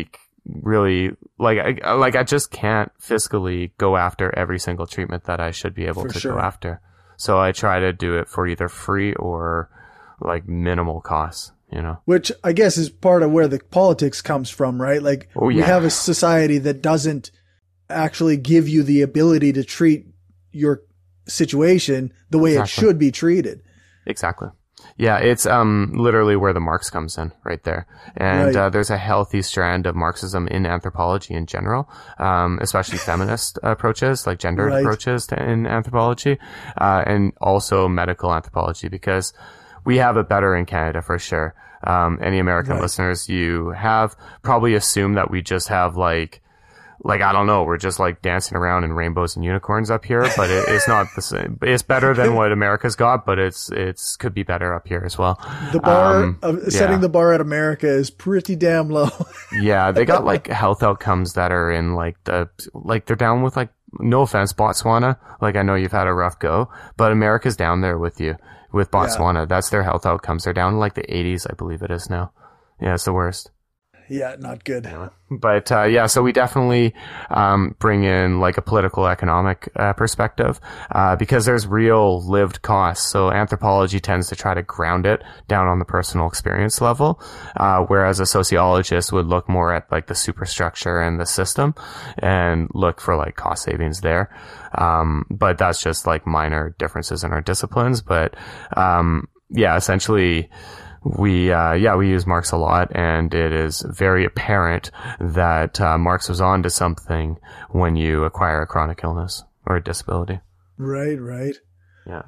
really I just can't fiscally go after every single treatment that I should be able to go after. So I try to do it for either free or like minimal costs, you know. Which I guess is part of where the politics comes from, right? Like we have a society that doesn't actually give you the ability to treat your situation the way it should be treated. Exactly. Yeah, it's literally where the Marx comes in right there. And there's a healthy strand of Marxism in anthropology in general, especially feminist approaches, like gender approaches in anthropology, and also medical anthropology, because we have it better in Canada for sure. Any American listeners you have probably assume that we just have like, I don't know, we're just like dancing around in rainbows and unicorns up here, but it's not the same. It's better than what America's got, but it's could be better up here as well. The bar, setting the bar at America is pretty damn low. Yeah, they got like health outcomes that are in like they're down with like, no offense, Botswana. Like I know you've had a rough go, but America's down there with you, with Botswana. Yeah. That's their health outcomes. They're down in like the 80s, I believe it is now. Yeah, it's the worst. Yeah, not good. Yeah. But so we definitely bring in like a political economic perspective because there's real lived costs. So anthropology tends to try to ground it down on the personal experience level, whereas a sociologist would look more at like the superstructure and the system and look for like cost savings there. But that's just like minor differences in our disciplines. But essentially we use Marx a lot, and it is very apparent that Marx was onto something when you acquire a chronic illness or a disability. Right. Yeah.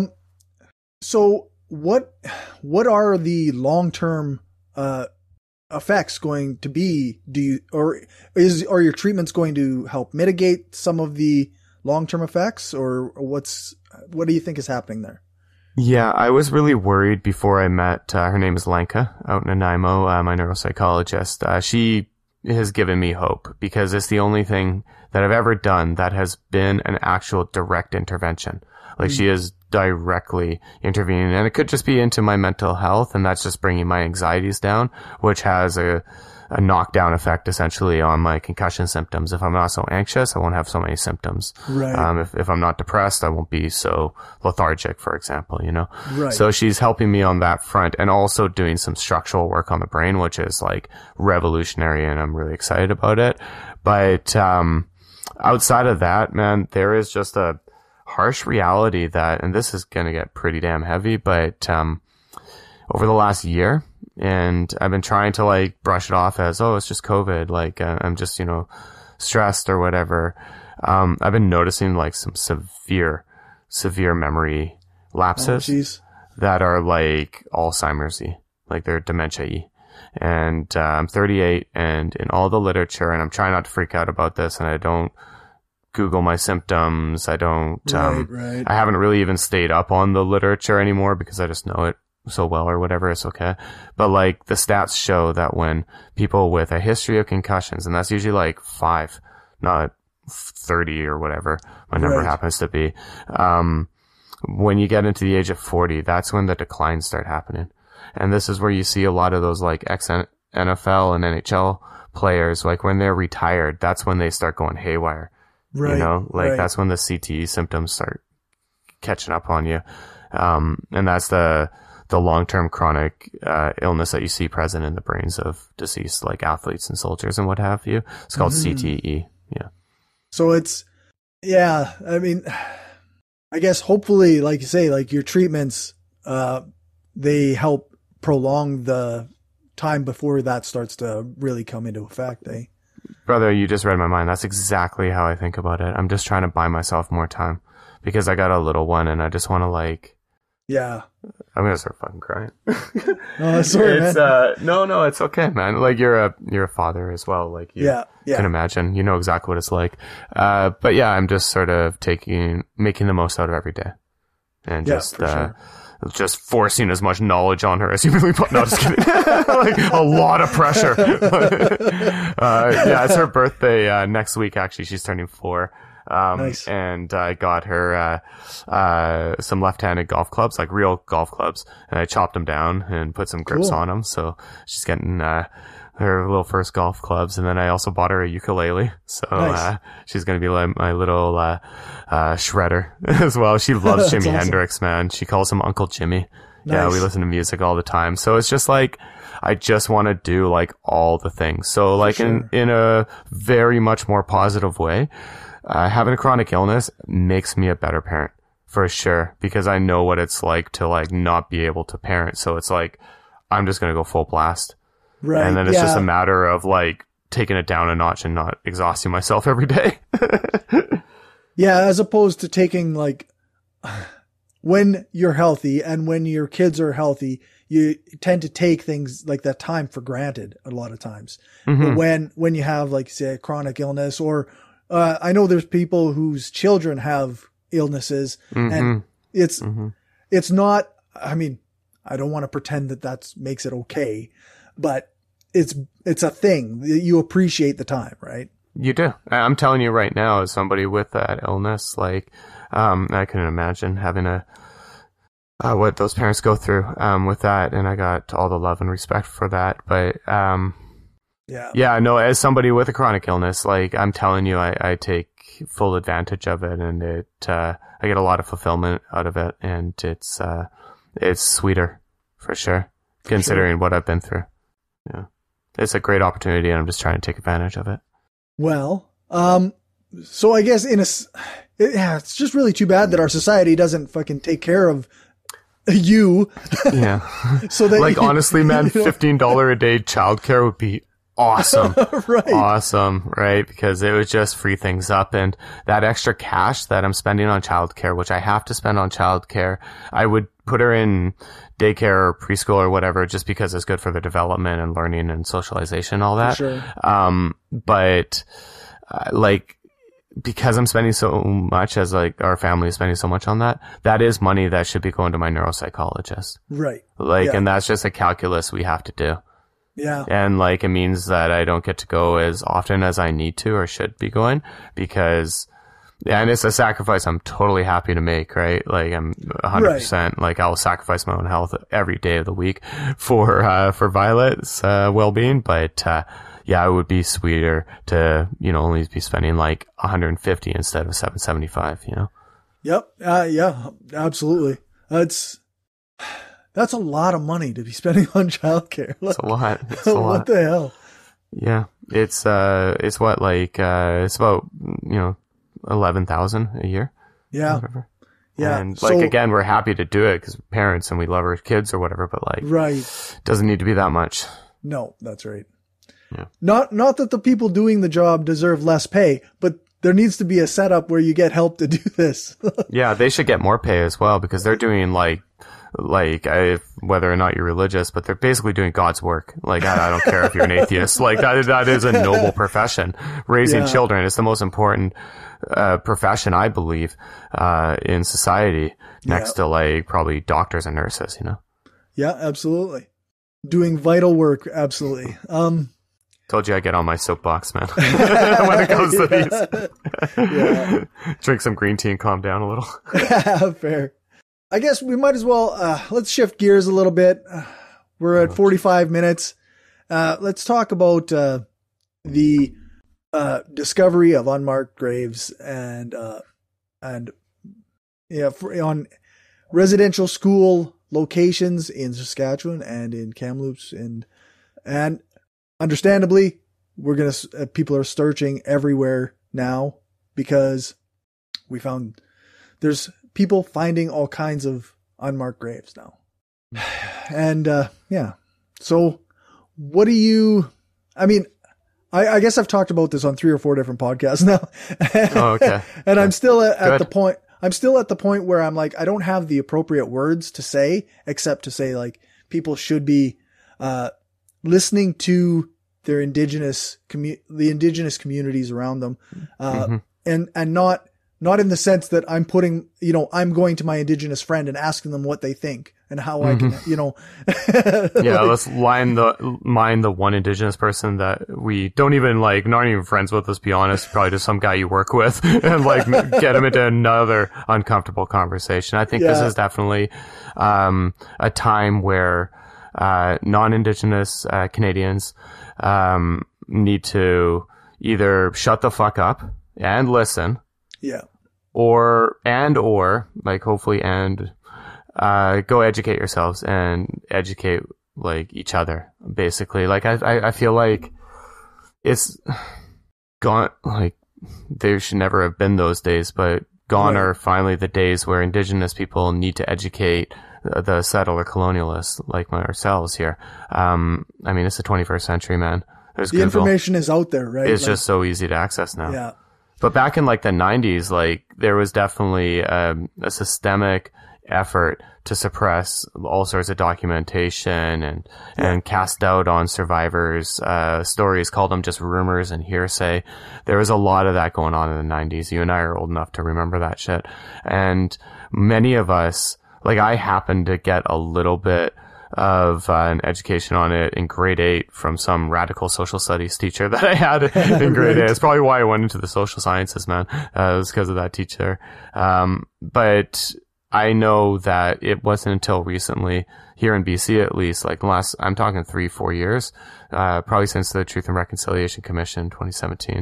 So what are the long-term effects going to be? Are your treatments going to help mitigate some of the long-term effects, or what do you think is happening there? Yeah, I was really worried before I met, her name is Lenka out in Nanaimo, my neuropsychologist. She has given me hope because it's the only thing that I've ever done that has been an actual direct intervention. Like she is directly intervening, and it could just be into my mental health, and that's just bringing my anxieties down, which has a knockdown effect essentially on my concussion symptoms. If I'm not so anxious, I won't have so many symptoms. Right. If I'm not depressed, I won't be so lethargic, for example, you know? Right. So she's helping me on that front and also doing some structural work on the brain, which is like revolutionary, and I'm really excited about it. But, outside of that, man, there is just a harsh reality that, and this is going to get pretty damn heavy, but, over the last year, and I've been trying to like brush it off as, it's just COVID. Like I'm just, stressed or whatever. I've been noticing like some severe memory lapses that are like Alzheimer's-y, like they're dementia-y. And, I'm 38, and in all the literature, and I'm trying not to freak out about this, and I don't Google my symptoms. I don't, right. I haven't really even stayed up on the literature anymore because I just know it so well or whatever, it's okay. But like the stats show that when people with a history of concussions, and that's usually like 5, not 30 or whatever my number happens to be, when you get into the age of 40, that's when the declines start happening. And this is where you see a lot of those like ex-NFL and NHL players, like when they're retired, that's when they start going haywire. Right. That's when the CTE symptoms start catching up on you. And that's the long-term chronic illness that you see present in the brains of deceased like athletes and soldiers and what have you. It's called CTE. Yeah. So I mean, I guess hopefully, like you say, like your treatments, they help prolong the time before that starts to really come into effect, eh? Brother, you just read my mind. That's exactly how I think about it. I'm just trying to buy myself more time because I got a little one and I just want to like, yeah. I'm gonna start fucking crying. Oh, sorry, man. No, it's okay, man. Like you're a father as well. Like you can imagine. You know exactly what it's like. But yeah, I'm just sort of making the most out of every day, and just forcing as much knowledge on her as you really put. No, just kidding. Like a lot of pressure. It's her birthday next week. Actually, she's turning 4. Nice. And I got her some left-handed golf clubs, like real golf clubs, and I chopped them down and put some grips on them. So she's getting her little first golf clubs, and then I also bought her a ukulele. So Nice. she's gonna be like my little shredder as well. She loves Jimi awesome. Hendrix, man. She calls him Uncle Jimmy. Yeah, Nice. we listen to music all the time. So it's just like I just want to do like all the things. So like sure. in a very much more positive way, having a chronic illness makes me a better parent for sure, because I know what it's like to like not be able to parent. So it's like I'm just gonna go full blast. Right. And then it's yeah. just a matter of like taking it down a notch and not exhausting myself every day. Yeah, as opposed to taking like when you're healthy and when your kids are healthy, you tend to take things like that time for granted a lot of times. But when you have like say a chronic illness, or I know there's people whose children have illnesses and it's not, I mean, I don't want to pretend that makes it okay, but it's a thing. You appreciate the time, right? You do. I'm telling you right now, as somebody with that illness, like, I couldn't imagine having what those parents go through, with that. And I got all the love and respect for that. But, yeah, no, as somebody with a chronic illness, like I'm telling you, I take full advantage of it, and I get a lot of fulfillment out of it, and it's sweeter for sure, considering what I've been through. Yeah. It's a great opportunity, and I'm just trying to take advantage of it. Well, so I guess it's just really too bad that our society doesn't fucking take care of you. Yeah. So that like, honestly, man, $15 a day childcare would be awesome. Right. Awesome, right? Because it would just free things up, and that extra cash that I'm spending on childcare, which I have to spend on childcare, I would put her in daycare or preschool or whatever, just because it's good for the development and learning and socialization and all that. Sure. But like, because I'm spending so much, as like our family is spending so much on that, that is money that should be going to my neuropsychologist. Right. Like, Yeah. and that's just a calculus we have to do. Yeah. And like, it means that I don't get to go as often as I need to or should be going, because, yeah, and it's a sacrifice I'm totally happy to make, right? Like, I'm 100%, like, I'll sacrifice my own health every day of the week for Violet's, well-being. But, yeah, it would be sweeter to, only be spending like 150 instead of 775, Yep. Yeah, absolutely. That's a lot of money to be spending on childcare. It's a lot. It's a lot. What the hell? Yeah. It's what, like, it's about, 11,000 a year. Yeah. Whatever. Yeah. And like, again, we're happy to do it because we're parents and we love our kids or whatever, but like, right. doesn't need to be that much. No, that's right. Yeah. Not that the people doing the job deserve less pay, but there needs to be a setup where you get help to do this. Yeah. They should get more pay as well, because they're doing whether or not you're religious, but they're basically doing God's work. Like, I don't care if you're an atheist. Like, that is a noble profession. Raising children is the most important profession, I believe, in society, next to like probably doctors and nurses. Yeah, absolutely. Doing vital work, absolutely. Told you I get on my soapbox, man. When it comes to these. Drink some green tea and calm down a little. Fair. I guess we might as well, let's shift gears a little bit. We're at 45 minutes. Let's talk about the discovery of unmarked graves and on residential school locations in Saskatchewan and in Kamloops, and understandably, people are searching everywhere now, because we found there's people finding all kinds of unmarked graves now. And, so what do you, I guess I've talked about this on 3 or 4 different podcasts now. Oh, okay. And I'm still at the point where I'm like, I don't have the appropriate words to say, except to say like people should be, listening to their the indigenous communities around them, and not in the sense that I'm putting, I'm going to my indigenous friend and asking them what they think and how I can, Yeah, let's mind the one indigenous person that we don't even like, not even friends with, let's be honest, probably just some guy you work with, and like get him into another uncomfortable conversation. I think this is definitely a time where non-Indigenous Canadians need to either shut the fuck up and listen, Yeah. or like hopefully go educate yourselves and educate like each other, basically. Like I feel like it's gone, like there should never have been those days, but gone Right. are finally the days where Indigenous people need to educate the settler colonialists like ourselves here. I mean, it's the 21st century, man. There's The Google. information is out there, right? It's Like, just so easy to access now. yeah. But back in like the 90s, like there was definitely a systemic effort to suppress all sorts of documentation and cast doubt on survivors' stories, call them just rumors and hearsay. There was a lot of that going on in the 90s. You and I are old enough to remember that shit. And many of us, like I happened to get a little bit of an education on it in grade 8 from some radical social studies teacher that I had in grade 8. It's probably why I went into the social sciences, man. It was because of that teacher. But I know that it wasn't until recently, here in BC at least, like I'm talking 3-4 years, probably since the Truth and Reconciliation Commission 2017,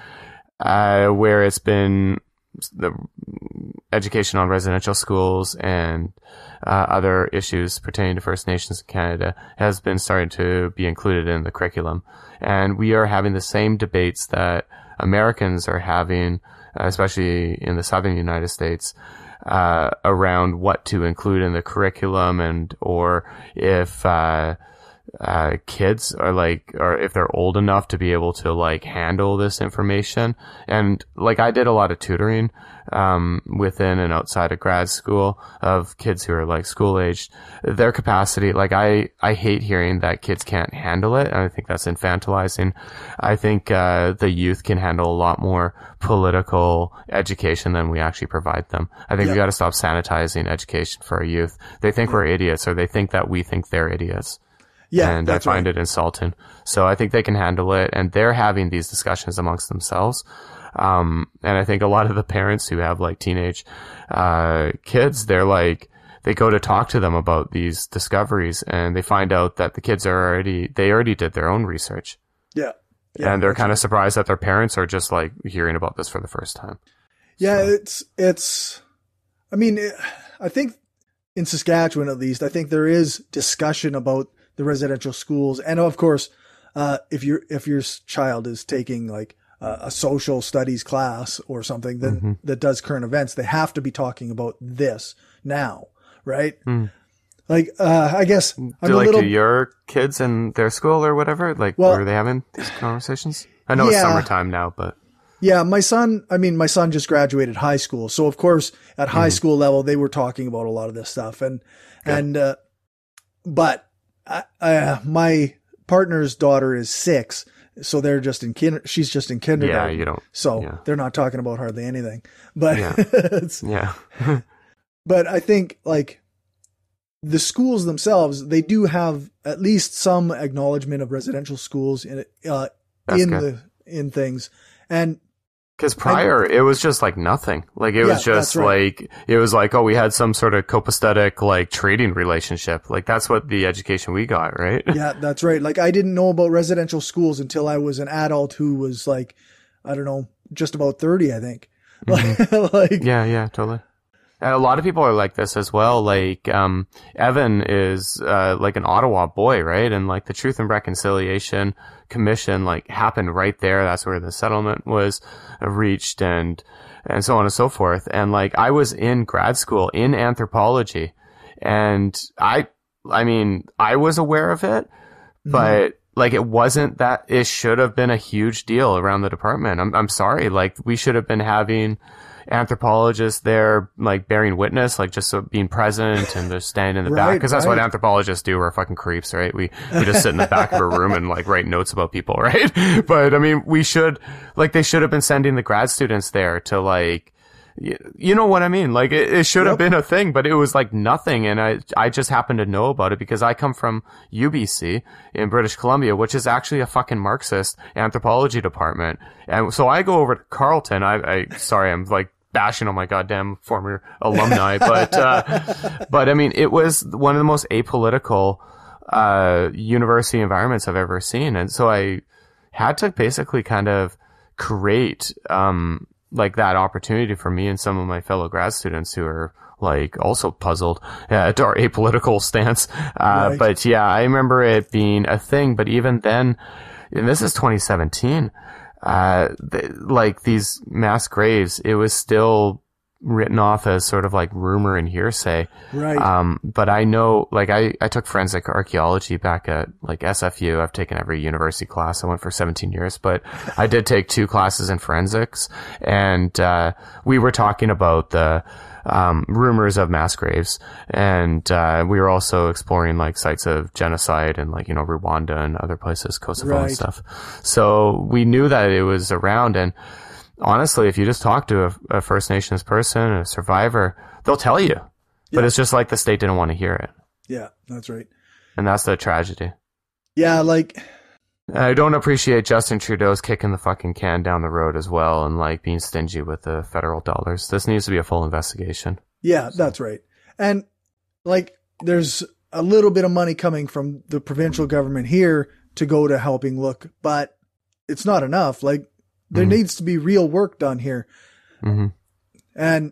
where it's been the education on residential schools and other issues pertaining to First Nations in Canada has been starting to be included in the curriculum. And we are having the same debates that Americans are having, especially in the southern United States, around what to include in the curriculum or if kids are or if they're old enough to be able to like handle this information. And like I did a lot of tutoring within and outside of grad school of kids who are like school aged. Their capacity, like I hate hearing that kids can't handle it. I think that's infantilizing. I think the youth can handle a lot more political education than we actually provide them. I think we got to stop sanitizing education for our youth. They think we're idiots, or they think that we think they're idiots. Yeah, and I find it insulting. So I think they can handle it, and they're having these discussions amongst themselves. And I think a lot of the parents who have like teenage kids, they're like, they go to talk to them about these discoveries, and they find out that the kids already did their own research. Yeah. And they're kind of surprised that their parents are just like hearing about this for the first time. Yeah, so. I mean, I think in Saskatchewan, at least, I think there is discussion about the residential schools. And of course, if your child is taking like a social studies class or something that does current events, they have to be talking about this now. Right. Like, I guess do your kids in their school or whatever? Like, were they having these conversations? I know it's summertime now, but. Yeah, my son just graduated high school. So of course at high school level, they were talking about a lot of this stuff but my partner's daughter is 6. So they're just she's just in kindergarten. Yeah, they're not talking about hardly anything, but but I think like the schools themselves, they do have at least some acknowledgement of residential schools in things. And because prior, it was just like nothing. Like it was just like, it was like, oh, we had some sort of copacetic like trading relationship. Like that's what the education we got, right? Yeah, that's right. Like I didn't know about residential schools until I was an adult who was like, I don't know, just about 30, I think. Yeah, totally. And a lot of people are like this as well. Like, Evan is, like an Ottawa boy, right? And like the Truth and Reconciliation Commission, like happened right there. That's where the settlement was reached and so on and so forth. And like, I was in grad school in anthropology, and I mean, I was aware of it, but like, it wasn't that it should have been a huge deal around the department. I'm sorry. Like, we should have been having anthropologists there, like bearing witness, like just being present and just standing in the back, because that's what anthropologists do. We're fucking creeps, right? We just sit in the back of a room and like write notes about people, right? But I mean, they should have been sending the grad students there to like, you know what I mean? Like it should have been a thing, but it was like nothing. And I just happened to know about it because I come from UBC in British Columbia, which is actually a fucking Marxist anthropology department. And so I go over to Carleton. Sorry, I'm like bashing on my goddamn former alumni, but I mean, it was one of the most apolitical university environments I've ever seen. And so I had to basically kind of create like that opportunity for me and some of my fellow grad students who are like also puzzled at our apolitical stance. Right. But yeah, I remember it being a thing. But even then, and this is 2017, like these mass graves, it was still written off as sort of like rumor and hearsay. Right. But I know, like I took forensic archaeology back at like SFU. I've taken every university class. I went for 17 years, but I did take 2 classes in forensics, and we were talking about the rumors of mass graves, and we were also exploring like sites of genocide and like, you know, Rwanda and other places, Kosovo and stuff. So we knew that it was around, and honestly, if you just talk to a First Nations person, a survivor, they'll tell you. But it's just like the state didn't want to hear it. Yeah, that's right. And that's the tragedy. Yeah, like... I don't appreciate Justin Trudeau's kicking the fucking can down the road as well and like being stingy with the federal dollars. This needs to be a full investigation. Yeah, that's right. And like there's a little bit of money coming from the provincial government here to go to helping look, but it's not enough. Like there needs to be real work done here. Mm-hmm. And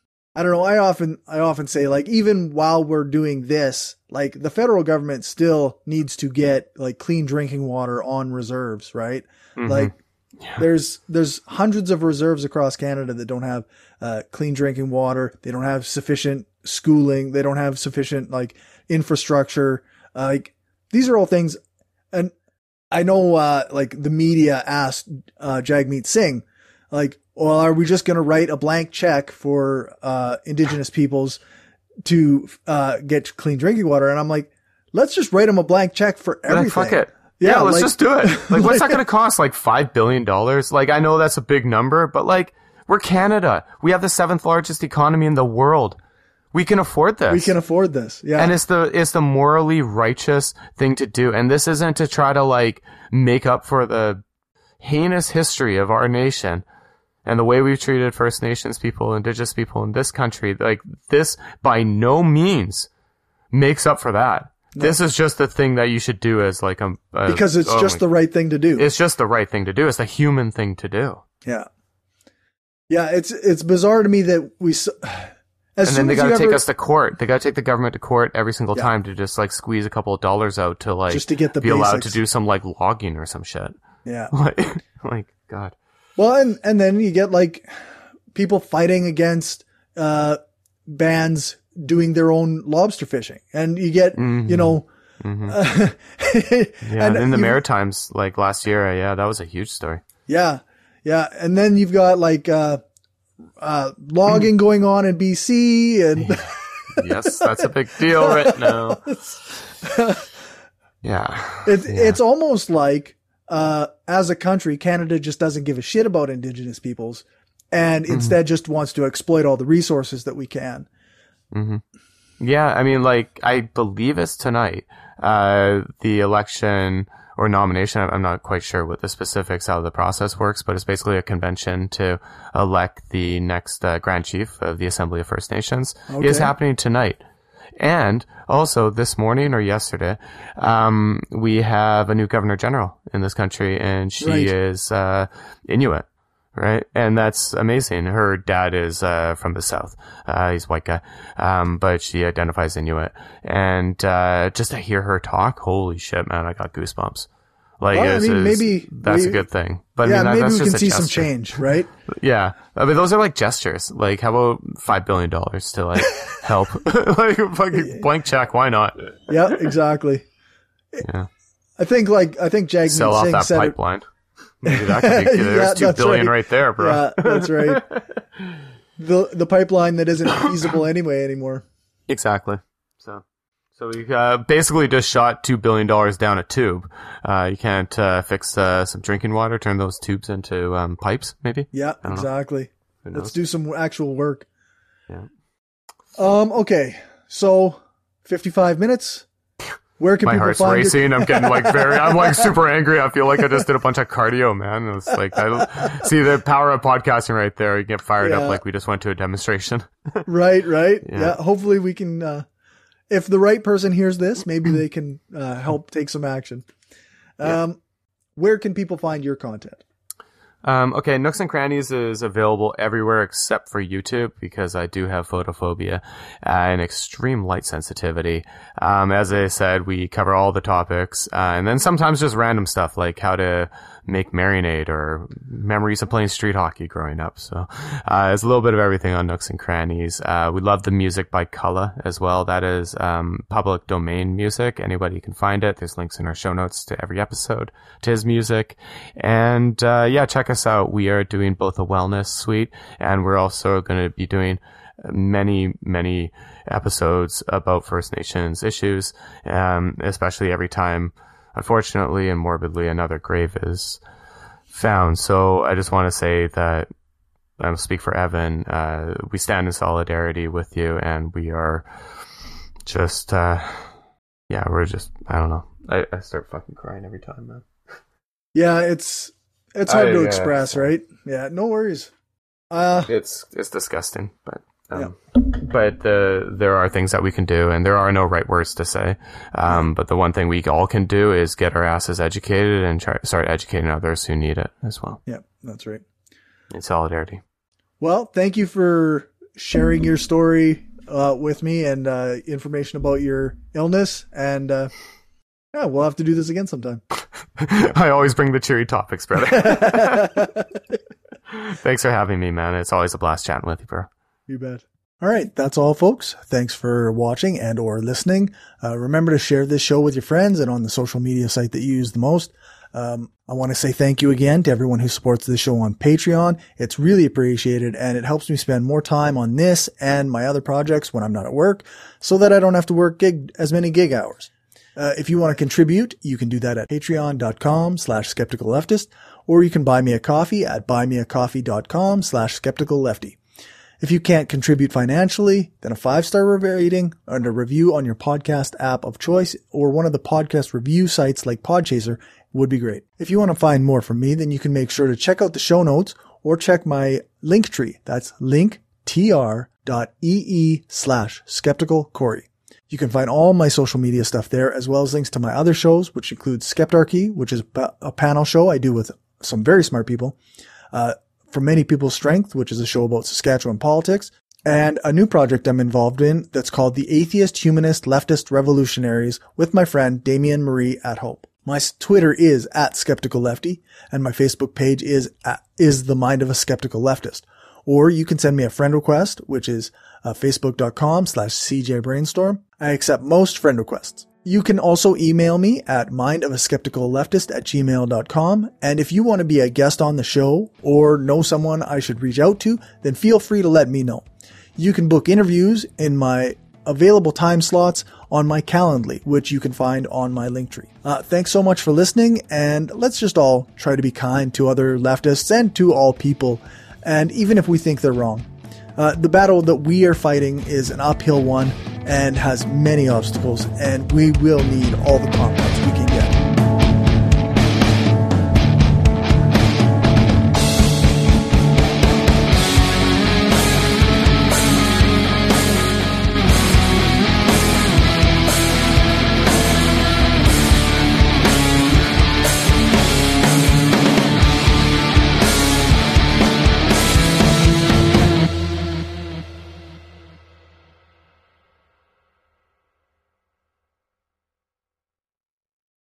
I don't know. I often say, like, even while we're doing this, like the federal government still needs to get like clean drinking water on reserves, right? Mm-hmm. Like there's hundreds of reserves across Canada that don't have clean drinking water. They don't have sufficient schooling. They don't have sufficient like infrastructure. Like these are all things. And I know, like the media asked Jagmeet Singh, like, well, are we just going to write a blank check for Indigenous peoples to get clean drinking water? And I'm like, let's just write them a blank check for everything. Then fuck it. Yeah, let's just do it. Like, what's that going to cost? Like $5 billion? Like, I know that's a big number, but like, we're Canada. We have the 7th largest economy in the world. We can afford this. We can afford this. Yeah. And it's the morally righteous thing to do. And this isn't to try to like make up for the heinous history of our nation and the way we've treated First Nations people, Indigenous people in this country. Like this by no means makes up for that. No. This is just the thing that you should do as like because it's just the right thing to do. It's just the right thing to do. It's the human thing to do. Yeah. Yeah. It's bizarre to me that we, and then they got to take us to court. They got to take the government to court every single time to just like squeeze a couple of dollars out to like just to get the be basics. Allowed to do some like logging or some shit. Yeah. like God. Well, and then you get like people fighting against bans doing their own lobster fishing, and you get you know. Yeah, and in the Maritimes, like last year, yeah, that was a huge story. Yeah, yeah, and then you've got like logging going on in BC, and yes, that's a big deal right now. Yeah, it's almost like as a country, Canada just doesn't give a shit about Indigenous peoples, and instead just wants to exploit all the resources that we can. Mm-hmm. Yeah, I mean, like I believe it's tonight. The election or nomination, I'm not quite sure what the specifics how the process works, but it's basically a convention to elect the next Grand Chief of the Assembly of First Nations. Okay. It is happening tonight. And also this morning or yesterday, we have a new Governor General in this country, and she is Inuit. Right. And that's amazing. Her dad is from the South. He's a white guy. But she identifies Inuit. And just to hear her talk, holy shit, man, I got goosebumps. Like, well, I mean, maybe that's a good thing. But yeah, I mean, maybe that's we just can see gesture. some change, right? Yeah. I mean, those are like gestures. Like, how about $5 billion to like help? Like a fucking blank check. Why not? Yeah, exactly. Yeah. I think Jagmeet sell off Singh that said pipeline. Maybe that could be, there's $2 billion right there, bro. Yeah, that's right. The pipeline that isn't feasible anymore. Exactly. So we basically just shot $2 billion down a tube. You can't fix some drinking water, turn those tubes into pipes, maybe? Yeah, exactly. Let's do some actual work. Yeah. Okay. So 55 minutes. Where can my people heart's find racing. I'm getting like I'm like super angry. I feel like I just did a bunch of cardio, man. It's like I see the power of podcasting right there. You get fired up like we just went to a demonstration. Right. Yeah. Hopefully we can if the right person hears this, maybe they can help take some action. Where can people find your content? Okay, Nooks and Crannies is available everywhere except for YouTube because I do have photophobia and extreme light sensitivity. As I said, we cover all the topics, and then sometimes just random stuff like how to make marinade or memories of playing street hockey growing up. So there's a little bit of everything on Nooks and Crannies. We love the music by Cullah as well. That is public domain music. Anybody can find it. There's links in our show notes to every episode to his music. And check us out. We are doing both a wellness suite, and we're also going to be doing many episodes about First Nations issues, especially every time, unfortunately and morbidly, another grave is found. So I just want to say that I'll speak for Evan. We stand in solidarity with you, and we are just, we're just, I don't know. I start fucking crying every time, man. Yeah, it's hard to express, right? Yeah, no worries. It's disgusting, but there are things that we can do, and there are no right words to say. But the one thing we all can do is get our asses educated and start educating others who need it as well. Yeah, that's right. In solidarity. Well, thank you for sharing your story with me and information about your illness. And we'll have to do this again sometime. I always bring the cheery topics, brother. Thanks for having me, man. It's always a blast chatting with you, bro. You bet. All right. That's all, folks. Thanks for watching and or listening. Remember to share this show with your friends and on the social media site that you use the most. I want to say thank you again to everyone who supports this show on Patreon. It's really appreciated, and it helps me spend more time on this and my other projects when I'm not at work so that I don't have to work as many gig hours. If you want to contribute, you can do that at patreon.com/skepticalleftist, or you can buy me a coffee at buymeacoffee.com/skepticallefty. If you can't contribute financially, then a 5-star rating and a review on your podcast app of choice or one of the podcast review sites like Podchaser would be great. If you want to find more from me, then you can make sure to check out the show notes or check my Linktree. That's linktr.ee/skepticalcorey. You can find all my social media stuff there, as well as links to my other shows, which include Skeptarchy, which is a panel show I do with some very smart people. For Many People's Strength, which is a show about Saskatchewan politics, and a new project I'm involved in that's called The Atheist Humanist Leftist Revolutionaries with my friend Damien Marie at Hope. My Twitter is @SkepticalLefty, and my Facebook page is The Mind of a Skeptical Leftist. Or you can send me a friend request, which is facebook.com/CJBrainstorm. I accept most friend requests. You can also email me at mindofaskepticalleftist@gmail.com. And if you want to be a guest on the show or know someone I should reach out to, then feel free to let me know. You can book interviews in my available time slots on my Calendly, which you can find on my Linktree. Thanks so much for listening, and let's just all try to be kind to other leftists and to all people, and even if we think they're wrong. The battle that we are fighting is an uphill one and has many obstacles, and we will need all the comrades we can